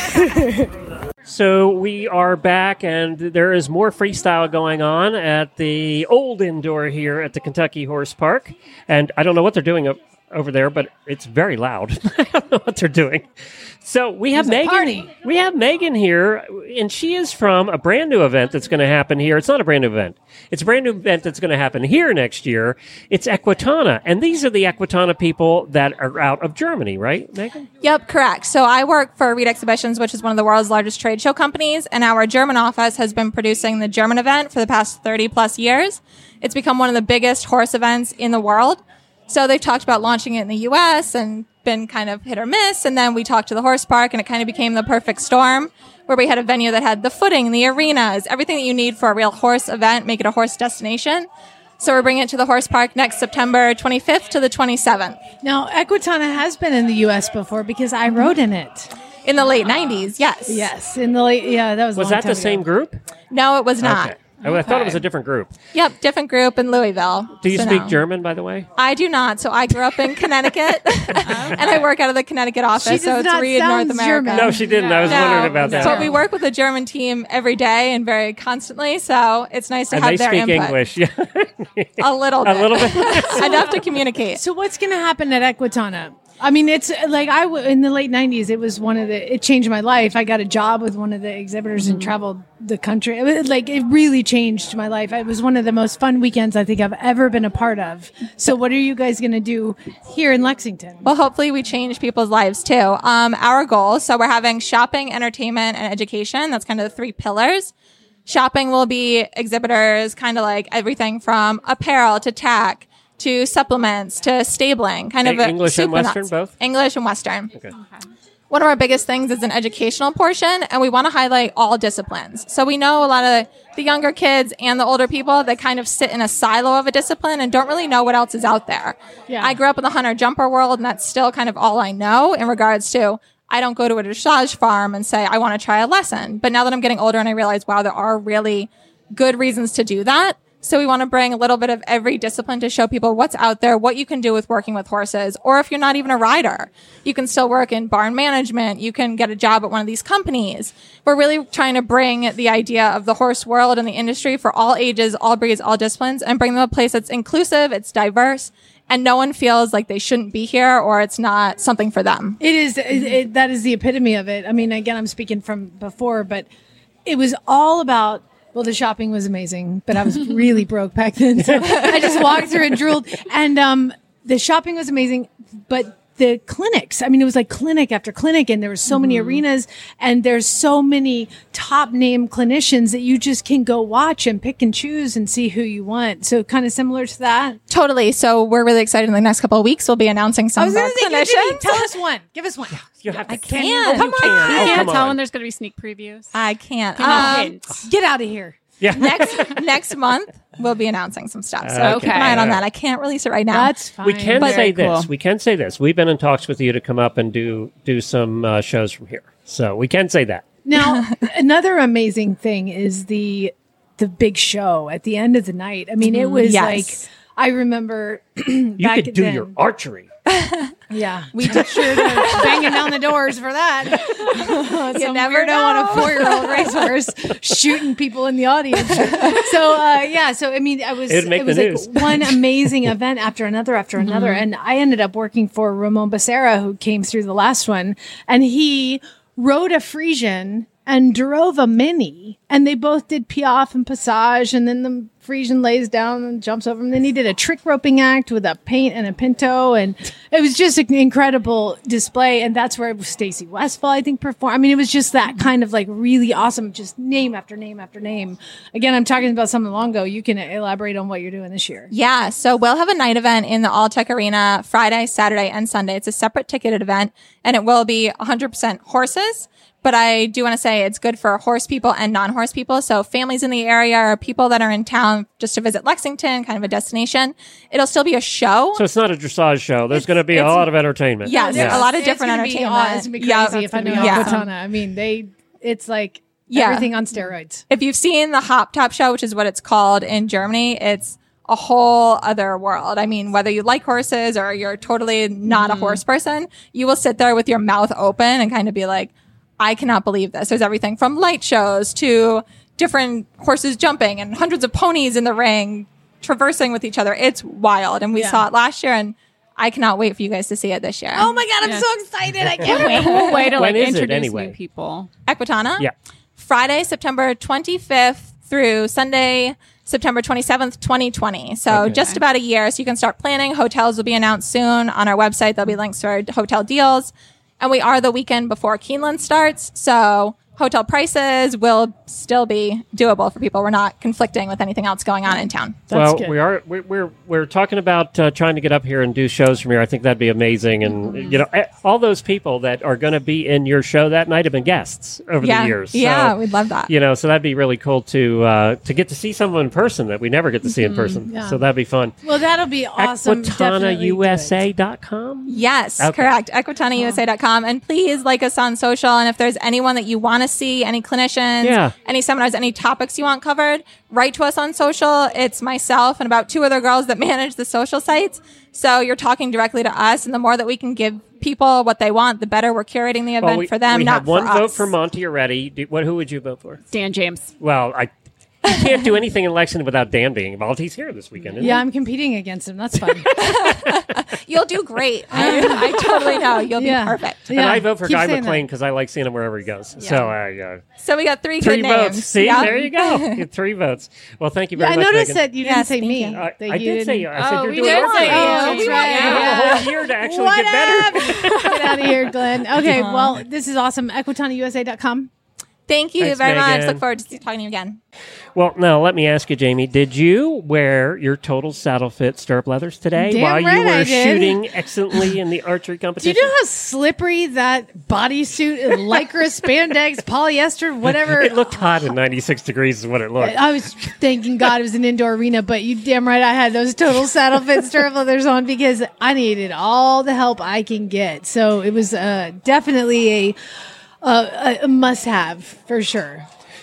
So we are back, and there is more freestyle going on at the old indoor here at the Kentucky Horse Park. And I don't know what they're doing up over there, but it's very loud. I don't know what they're doing. So we have There's a Megan. party. We have Megan here, and she is from a brand new event that's going to happen here. It's not a brand new event. It's a brand new event that's going to happen here next year. It's Equitana, and these are the Equitana people that are out of Germany, right, Megan? Yep, correct. So I work for Reed Exhibitions, which is one of the world's largest trade show companies, and our German office has been producing the German event for the past thirty plus years. It's become one of the biggest horse events in the world. So they've talked about launching it in the U S and been kind of hit or miss. And then we talked to the horse park, and it kind of became the perfect storm where we had a venue that had the footing, the arenas, everything that you need for a real horse event, make it a horse destination. So we're bringing it to the horse park next September twenty-fifth to the twenty-seventh. Now, Equitana has been in the U S before because I rode in it. In the late nineties, yes. Yes, in the late, yeah, that was a Was long that time the same ago. group? No, it was not. Okay. I thought it was a different group. Yep, different group in Louisville. Do you So speak no. German, by the way? I do not. So I grew up in Connecticut, and I work out of the Connecticut office. She so does it's not Reed, sound North America. German. No, she didn't. I was No, wondering about that. But we work with a German team every day and very constantly, so it's nice to And have they their speak input. English. Yeah. A little A bit. little bit. Enough to communicate. So what's going to happen at Equitana? I mean, it's like I w- in the late nineties. It was one of the. It changed my life. I got a job with one of the exhibitors and traveled the country. It was, like it really changed my life. It was one of the most fun weekends I think I've ever been a part of. So, what are you guys going to do here in Lexington? Well, hopefully we change people's lives too. Um, our goal, so we're having shopping, entertainment, and education. That's kind of the three pillars. Shopping will be exhibitors, kind of like everything from apparel to tack to supplements to stabling, kind of a English and soup Western, nuts. both? English and Western. Okay. One of our biggest things is an educational portion, and we want to highlight all disciplines. So we know a lot of the younger kids and the older people that kind of sit in a silo of a discipline and don't really know what else is out there. Yeah. I grew up in the hunter-jumper world, and that's still kind of all I know in regards to I don't go to a dressage farm and say, I want to try a lesson. But now that I'm getting older and I realize, wow, there are really good reasons to do that. So we want to bring a little bit of every discipline to show people what's out there, what you can do with working with horses. Or if you're not even a rider, you can still work in barn management. You can get a job at one of these companies. We're really trying to bring the idea of the horse world and the industry for all ages, all breeds, all disciplines, and bring them a place that's inclusive, it's diverse, and no one feels like they shouldn't be here or it's not something for them. It is. It, it, that is the epitome of it. I mean, again, I'm speaking from before, but it was all about. Well, the shopping was amazing, but I was really broke back then. So I just walked through and drooled. And um, the shopping was amazing, but the clinics, I mean, it was like clinic after clinic, and there were so mm-hmm. many arenas, and there's so many top name clinicians that you just can go watch and pick and choose and see who you want. So kind of similar to that. Totally. So we're really excited. In the next couple of weeks, we'll be announcing some I was of our gonna say, clinicians. Tell us one. Give us one. Yeah, you have to. I can't. Come on. You Oh, can't come tell on. when there's going to be sneak previews. I can't. Give me Um, hints. Get out of here. Yeah. next next month we'll be announcing some stuff. So Okay. keep an eye on that. I can't release it right now. That's fine. We can But- say Very this. cool. We can say this. We've been in talks with you to come up and do do some uh, shows from here. So we can say that. Now, another amazing thing is the the big show at the end of the night. I mean, it was Yes. like I remember You back could do then, your archery. Yeah, we did sure to banging down the doors for that. Some never weirdo know. on a four-year-old racehorse shooting people in the audience. So uh, yeah, so I mean, I was It would make it was the like news. one amazing event after another after another, and I ended up working for Ramon Becerra, who came through the last one, and he rode a Frisian and drove a Mini, and they both did Piaffe and Passage, and then the Frisian lays down and jumps over him. Then he did a trick roping act with a paint and a Pinto, and it was just an incredible display. And that's where Stacey Westfall, I think, performed. I mean, it was just that kind of like really awesome, just name after name after name. Again, I'm talking about something long ago. You can elaborate on what you're doing this year. Yeah, so we'll have a night event in the All Tech Arena Friday, Saturday, and Sunday. It's a separate ticketed event, and it will be one hundred percent horses. But I do want to say it's good for horse people and non-horse people. So families in the area or people that are in town just to visit Lexington, kind of a destination. It'll still be a show. So it's not a dressage show. There's going to be a it's- lot of entertainment. Yes, Yeah. a lot of It's different gonna be entertainment. aw- It's gonna be Yeah, crazy if I that's know gonna be Aquatana. awesome. I mean, they, it's like Yeah. everything on steroids. If you've seen the Hop Top Show, which is what it's called in Germany, it's a whole other world. I mean, whether you like horses or you're totally not a horse person, you will sit there with your mouth open and kind of be like, I cannot believe this. There's everything from light shows to different horses jumping and hundreds of ponies in the ring traversing with each other. It's wild. And we Yeah. saw it last year, and I cannot wait for you guys to see it this year. Oh my God, I'm Yeah. so excited. I What can't a wait. cool way to When like is it, introduce anyway? new people. Equitana? Yeah. Friday, September twenty-fifth through Sunday, September twenty-seventh, twenty twenty. So Okay. just about a year. So you can start planning. Hotels will be announced soon on our website. There'll be links to our hotel deals. And we are the weekend before Keeneland starts. So hotel prices will still be doable for people. We're not conflicting with anything else going on in town. That's well, good. we are we're we're, we're talking about uh, trying to get up here and do shows from here. I think that'd be amazing, and Mm-hmm. you know, eh, all those people that are going to be in your show that night have been guests over Yeah. the years. So, Yeah, we'd love that. You know, so that'd be really cool to uh, to get to see someone in person that we never get to see in person. yeah. So that'd be fun. Well, that'll be awesome. Equitana U S A dot com. Yes, Okay. correct. Equitana U S A dot com. And please like us on social. And if there's anyone that you want to see, any clinicians, Yeah. any seminars, any topics you want covered, write to us on social. It's myself and about two other girls that manage the social sites. So you're talking directly to us. And the more that we can give people what they want, the better we're curating the event Well, we, for them, we not have one for vote us. for Monty already. Do, what? Who would you vote for? Dan James. Well, I. You can't do anything in Lexington without Dan being involved. He's here this weekend. Isn't Yeah, he? I'm competing against him. That's fun. You'll do great. I, I totally know. You'll Yeah. be perfect. And I vote for keep Guy saying McLean that. because I like seeing him wherever he goes. So I. Uh, So we got three, Three good votes. names. See, Yep. there you go. You get three votes. Well, thank you Yeah, very I much. noticed Megan. that you didn't Yes, say thank me. you. I, that I you did say didn't- you. I said Oh, you're we doing did awesome. say you. Oh, We that's want right. you. You have Yeah. a whole year to actually What get better. up? Get out of here, Glenn. Okay, well, this is awesome. Equitana U S A dot com. Thank you Thanks, very much. Megan. Look forward to talking to you again. Well, now let me ask you, Jamie. Did you wear your Total Saddle Fit stirrup leathers today Damn while you right were I did. shooting excellently in the archery Do competition? you know how slippery that bodysuit, lycra, spandex, polyester, whatever? It looked hot in ninety-six degrees is what it looked. I was thanking God it was an indoor arena, but you damn right I had those Total Saddle Fit stirrup leathers on because I needed all the help I can get. So it was uh, definitely a, a, a must-have for sure.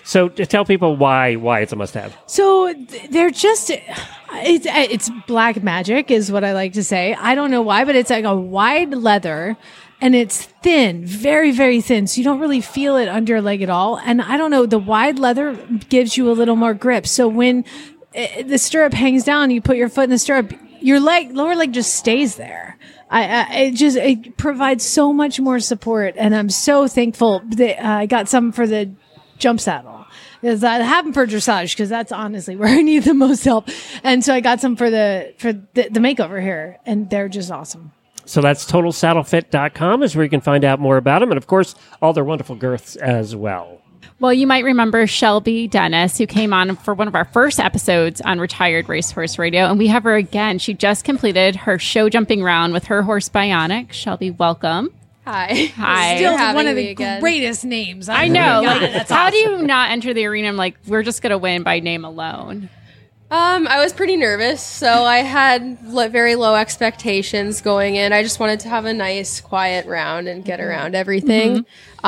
So to tell people why why it's a must-have. So th- they're just it's it's black magic is what I like to say. I don't know why, but it's like a wide leather and it's thin, very very thin. So you don't really feel it under your leg at all. And I don't know, the wide leather gives you a little more grip. So when uh, the stirrup hangs down, you put your foot in the stirrup, your leg lower leg just stays there. I, I it just it provides so much more support, and I'm so thankful that uh, I got some for the jump saddle. Because I have them for dressage, because that's honestly where I need the most help. And so I got some for the for the, the makeover here, and they're just awesome. So that's total saddle fit dot com is where you can find out more about them, and of course all their wonderful girths as well. Well, you might remember Shelby Dennis, who came on for one of our first episodes on Retired Racehorse Radio, and we have her again. She just completed her show jumping round with her horse Bionic. Shelby, welcome. Hi. Hi. Still Having one of me the again. greatest names. I know. God, Like, that's how awesome. do you not enter the arena? I'm like, we're just going to win by name alone. Um, I was pretty nervous, so I had l- very low expectations going in. I just wanted to have a nice, quiet round and get around everything.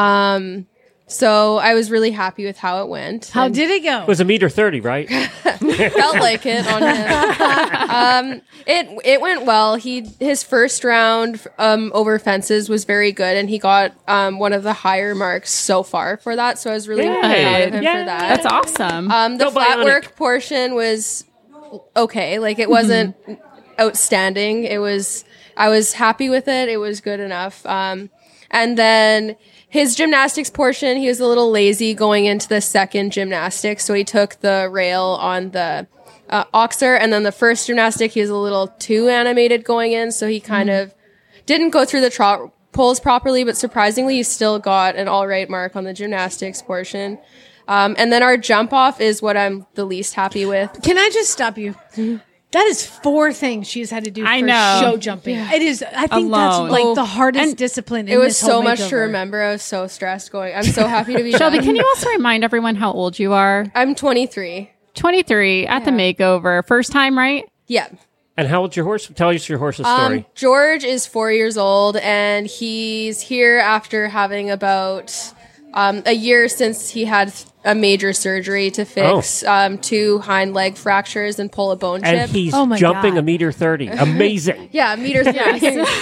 Um, so I was really happy with how it went. How And did it go? It was a meter thirty, right? felt like it on him. um, it it went well. He his first round um, over fences was very good, and he got um, one of the higher marks so far for that. So I was really Good. proud of him Yeah. for that. That's awesome. Um, the Go flat Bionic. work portion was okay. Like it wasn't outstanding. It was. I was happy with it. It was good enough. Um, and then his gymnastics portion, he was a little lazy going into the second gymnastics, so he took the rail on the uh, oxer, and then the first gymnastic, he was a little too animated going in, so he kind of didn't go through the trot poles properly, but surprisingly, he still got an all right mark on the gymnastics portion. Um, and then our jump off is what I'm the least happy with. Can I just stop you? That is four things she's had to do I for know. show jumping. It is, I think Alone. that's like Oh, the hardest and discipline in It was this so whole much to makeover. remember. I was so stressed going. I'm so happy to be Shelby, done. can you also remind everyone how old you are? I'm twenty-three. twenty-three at the makeover. First time, right? Yeah. And how old's your horse? Tell us your horse's story. Um, George is four years old, and he's here after having about um, a year since he had a major surgery to fix um, two hind leg fractures and pull a bone chip. And he's Oh my jumping God. a meter thirty. Amazing. yeah, meter thirty.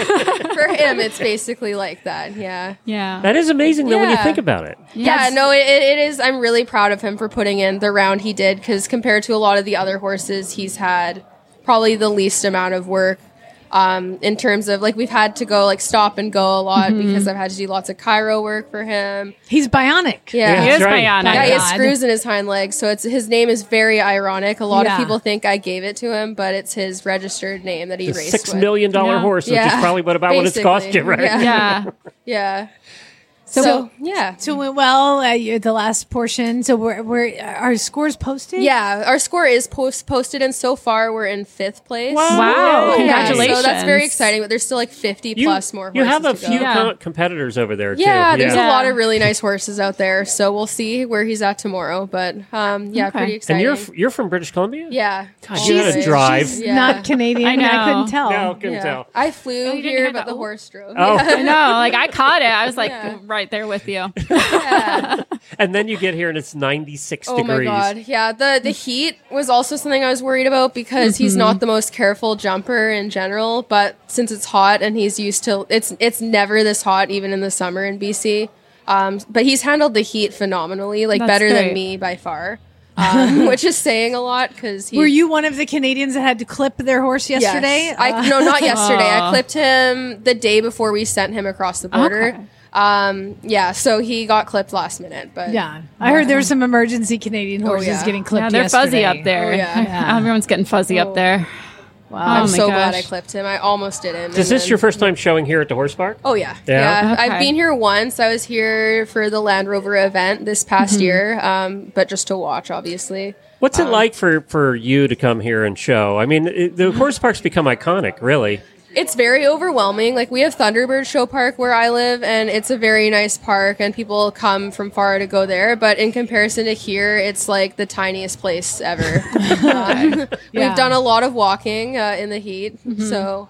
For him, it's basically like that. Yeah. Yeah. That is amazing, though, when you Yeah. think about it. Yeah, no, it, it is. I'm really proud of him for putting in the round he did, because compared to a lot of the other horses, he's had probably the least amount of work. Um, in terms of like, we've had to go like stop and go a lot because I've had to do lots of chiro work for him. He's bionic. Yeah. Yeah. He is That's right. bionic. Yeah, he has God. screws in his hind legs, so it's his name is very ironic. A lot Yeah. of people think I gave it to him, but it's his registered name that he The raced six with. million dollar Yeah. horse, which is Yeah. probably what about what it's cost you, Basically. right? Yeah. Yeah. Yeah. So, So, yeah. so it went well at you- the last portion. So we're, we're our scores posted. Yeah, our score is post posted, and so far we're in fifth place. Wow. Yeah, Congratulations. so that's very exciting, but there's still like fifty You, plus more horses you have a to few go. Yeah. com- competitors over there, too. Yeah, there's Yeah. a lot of really nice horses out there, so we'll see where he's at tomorrow. But um, yeah, Okay. pretty And exciting. you're, f- you're from British Columbia? yeah, God, you had to drive. She's Yeah. not Canadian. I and I know. couldn't tell. No, couldn't Yeah. tell. I flew you didn't here, have but that- the horse drove. Oh. I know. Like, I caught it. I was like, Yeah. right there with you. And then you get here and it's ninety-six Oh degrees. my god, yeah. The the heat was also something I was worried about because he's not the most careful jumper in general. But since it's hot and he's used to it's it's never this hot even in the summer in B C. Um, but he's handled the heat phenomenally, like That's better great. than me by far, um, which is saying a lot because he. Were you one of the Canadians that had to clip their horse yesterday? Yes. I Uh, no, not yesterday. I Aw. clipped him the day before we sent him across the border. Okay. Um, yeah, so he got clipped last minute, but yeah, I heard there were some emergency Canadian horses yeah. getting clipped. Yeah, they're yesterday. fuzzy up there. Oh, yeah. Everyone's getting fuzzy up there. Wow. I'm Oh my so glad I gosh. clipped him. I almost didn't. Is and this then- your first time showing here at the horse park? Oh yeah, Yeah? yeah. Okay. I've been here once. I was here for the Land Rover event this past Mm-hmm. year, um, but just to watch, obviously. What's it Um, like for, for you to come here and show? I mean, it, the horse park's become iconic, really. It's very overwhelming. Like, we have Thunderbird Show Park where I live, and it's a very nice park, and people come from far to go there. But in comparison to here, it's like the tiniest place ever. um, Yeah. We've done a lot of walking uh, in the heat, so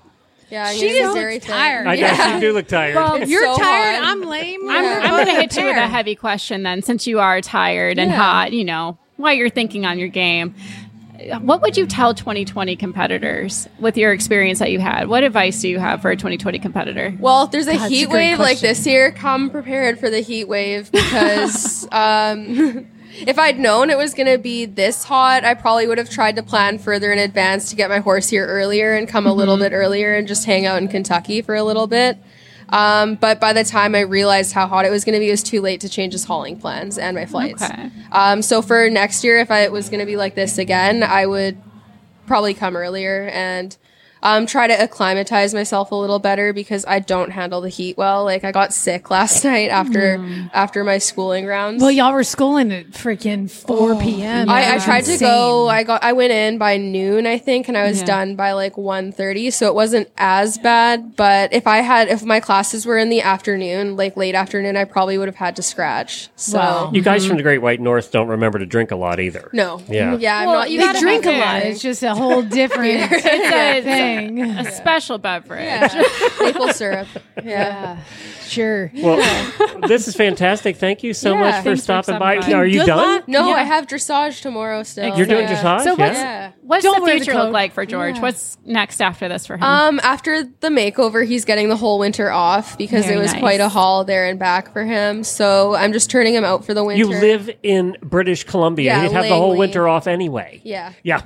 Yeah, She she is looks very thin. tired. I know, you do look tired. Well, It's you're so tired. hot. I'm lame. I'm, We're I'm both going to a hit you with a pair. heavy question then, since you are tired and Yeah. hot, you know, while you're thinking on your game. What would you tell twenty twenty competitors with your experience that you had? What advice do you have for a twenty twenty competitor? Well, if there's a God, that's a heat great wave like question. this year, come prepared for the heat wave because um, if I'd known it was going to be this hot, I probably would have tried to plan further in advance to get my horse here earlier and come a little bit earlier and just hang out in Kentucky for a little bit. Um, but by the time I realized how hot it was going to be, it was too late to change his hauling plans and my flights. Okay. Um, so for next year, if I was going to be like this again, I would probably come earlier and um, try to acclimatize myself a little better because I don't handle the heat well. Like I got sick last night after after my schooling rounds. Well, y'all were schooling at freaking four p.m. I, I That's tried to insane. go. I got. I went in by noon, I think, and I was Yeah. done by like one thirty. So it wasn't as bad. But if I had, if my classes were in the afternoon, like late afternoon, I probably would have had to scratch. So Wow. You guys from the Great White North don't remember to drink a lot either. no, Yeah. yeah. I'm Well, not. you used They gotta to drink a having lot. it. It's just a whole different It's a, thing. a special beverage. Yeah. Maple syrup. Yeah. Yeah, sure. Well, this is fantastic. Thank you so Yeah. much for Thanks for stopping stopping by. by. Are you Good done? luck. No, Yeah. I have dressage tomorrow still. You're doing yeah. dressage? So what's, Yeah. what's Don't the wear the future look coat. like for George? Yeah. What's next after this for him? Um, after the makeover, he's getting the whole winter off because Very it was nice. quite a haul there and back for him. So I'm just turning him out for the winter. You live in British Columbia. Yeah, You'd have the whole Langley. winter off anyway. Yeah. Yeah.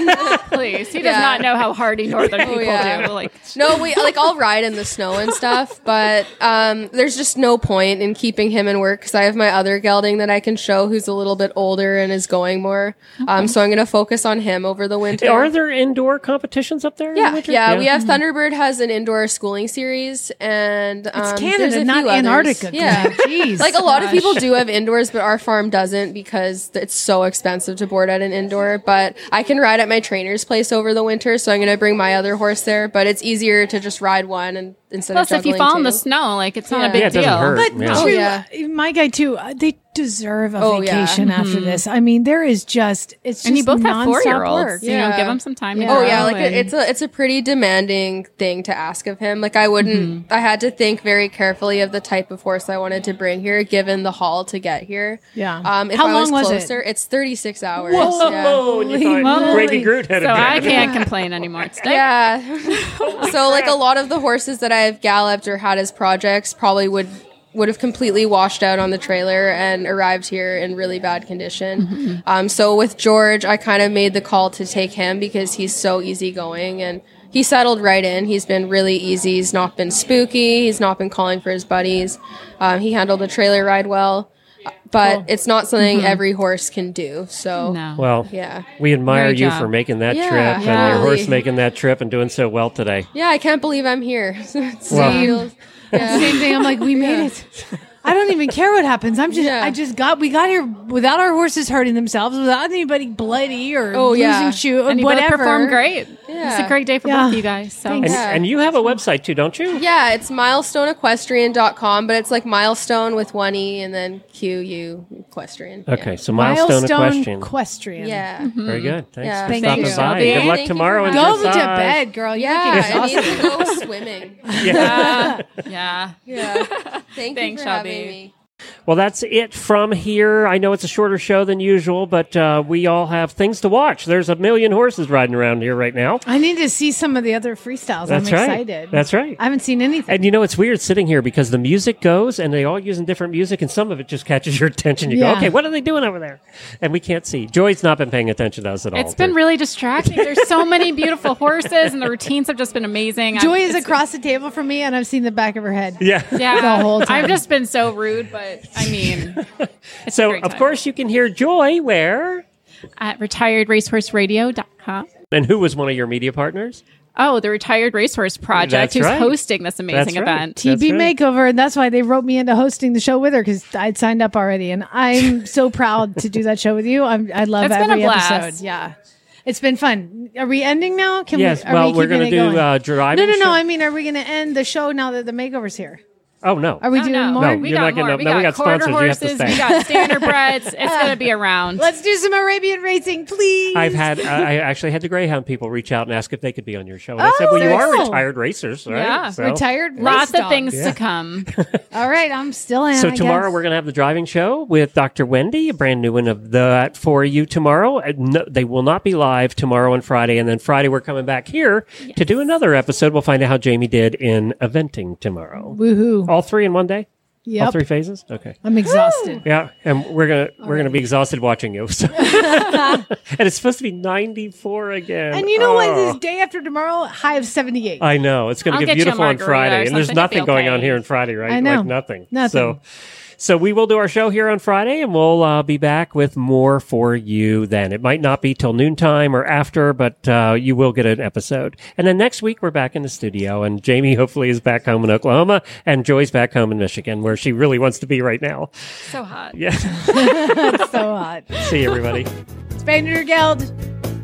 Please. He does Yeah. not know how hardy northern people yeah. do. Like, No, we like I'll ride in the snow and stuff, but um, there's just no point in keeping him in work because I have my other gelding that I can show who's a little bit older and is going more. Um, so I'm going to focus on him over the winter. Are there indoor competitions up there? in the Yeah, winter? yeah, we have Thunderbird has an indoor schooling series, and um, It's there's Canada, a not few others. Antarctica. Yeah, Jeez. like a lot of people do have indoors, but our farm doesn't because it's so expensive to board at an indoor. But I can ride at my trainer's place over the winter, so I'm going to bring my other horse there. But it's easier to just ride one and instead plus, of if you juggling fall in the two. snow, like, it's not Yeah. a big Yeah, it doesn't deal. hurt. But Yeah. true, Oh, yeah. my guy too. uh, They deserve a Oh, yeah. vacation after this. I mean, there is just it's just And you both have nonstop four-year-olds. work. You know, Yeah. give them some time to Yeah. Oh grow yeah, like and- it, it's a it's a pretty demanding thing to ask of him. Like I wouldn't. I had to think very carefully of the type of horse I wanted to bring here, given the haul to get here. Yeah. Um, if How I long was was it? closer, it's thirty six hours. Whoa! Yeah. And you thought Holy Gravy moly. Groot had So a I bit. can't complain anymore. It's day. Yeah. So like a lot of the horses that I've galloped or had as projects probably would would have completely washed out on the trailer and arrived here in really bad condition. Um, so with George, I kind of made the call to take him because he's so easygoing and he settled right in. He's been really easy. He's not been spooky. He's not been calling for his buddies. Um, he handled the trailer ride well, but it's not something every horse can do. So No. Well, yeah. we admire Great you job. for making that Yeah, trip and yeah. your horse Really. making that trip and doing so well today. Yeah, I can't believe I'm here. It's Wow. feels- yeah. Same thing. I'm like, we made it. I don't even care what happens. I'm just, Yeah. I just got, we got here without our horses hurting themselves, without anybody bloody or Oh, yeah. losing shoe, And you both whatever. performed great. Yeah. It's a great day for Yeah. both of you guys. So Thanks. And, Yeah. and you have a website too, don't you? Yeah, it's milestone equestrian dot com, but it's like milestone with one E and then Q U equestrian. Yeah. Okay, so milestone, equestrian. Equestrian. Yeah. Very good. Thanks Yeah. for Thank stopping you. by. Shelby. Good luck Thank you tomorrow. for in Go to dressage. bed, girl. You Yeah, get I need exhausted. to go swimming. Yeah. yeah. Yeah. Thank Thanks, you for Shelby. having me. Well, that's it from here. I know it's a shorter show than usual, but uh, we all have things to watch. There's a million horses riding around here right now. I need to see some of the other freestyles. That's I'm right. excited. That's right. I haven't seen anything. And you know, it's weird sitting here because the music goes and they all using different music and some of it just catches your attention. You Yeah. go, okay, what are they doing over there? And we can't see. Joy's not been paying attention to us at all. It's been really distracting. There's so many beautiful horses, and the routines have just been amazing. Joy I'm- is it's- across the table from me, and I've seen the back of her head. Yeah. Yeah, the whole time. I've just been so rude, but I mean, it's a So, great of time. course, you can hear Joy where? at retired racehorse radio dot com. And who was one of your media partners? Oh, the Retired Racehorse Project, That's who's right. hosting this amazing That's right. event. T B That's right. Makeover, and that's why they wrote me into hosting the show with her because I'd signed up already, and I'm so proud to do that show with you. I'm, I love It's been every a blast. episode. Yeah, it's been fun. Are we ending now? Can Yes, we? Are well, we we're keeping gonna it do, going? uh, driving No, no, no. show- I mean, are we going to end the show now that the makeover's here? Oh, no. Are we Oh, doing no. more? No, We you're got not getting more. up. We No, got we got quarter sponsors. You have to horses. stay. We got standard breds. It's going to be around. Let's do some Arabian racing, please. I've had, uh, I actually had the Greyhound people reach out and ask if they could be on your show. And I said, Oh, well, you are cool. retired racers, right? Yeah. So- Retired race Lots of dog. things Yeah. to come. All right, I'm still in. So I tomorrow guess. we're going to have the driving show with Doctor Wendy, a brand new one of that for you tomorrow. Uh, No, they will not be live tomorrow and Friday, and then Friday we're coming back here to do another episode. We'll find out how Jamie did in eventing tomorrow. Woohoo. All three in one day? All Yep. three phases? Okay. I'm exhausted. Yeah, and we're gonna we're gonna be exhausted watching you. So. And it's supposed to be ninety-four again. And you know what? Oh. This day after tomorrow, high of seventy-eight. I know it's going I'll to get get you a beautiful on margarita Friday, or and there's something. It'll be nothing going okay. on here on Friday, right? I know. Like nothing. Nothing. So, so we will do our show here on Friday, and we'll uh, be back with more for you then. It might not be till noontime or after, but uh, you will get an episode. And then next week we're back in the studio, and Jamie hopefully is back home in Oklahoma, and Joy's back home in Michigan, where she really wants to be right now. So hot. Yeah. It's so hot. See you, everybody. Spaniard Guild.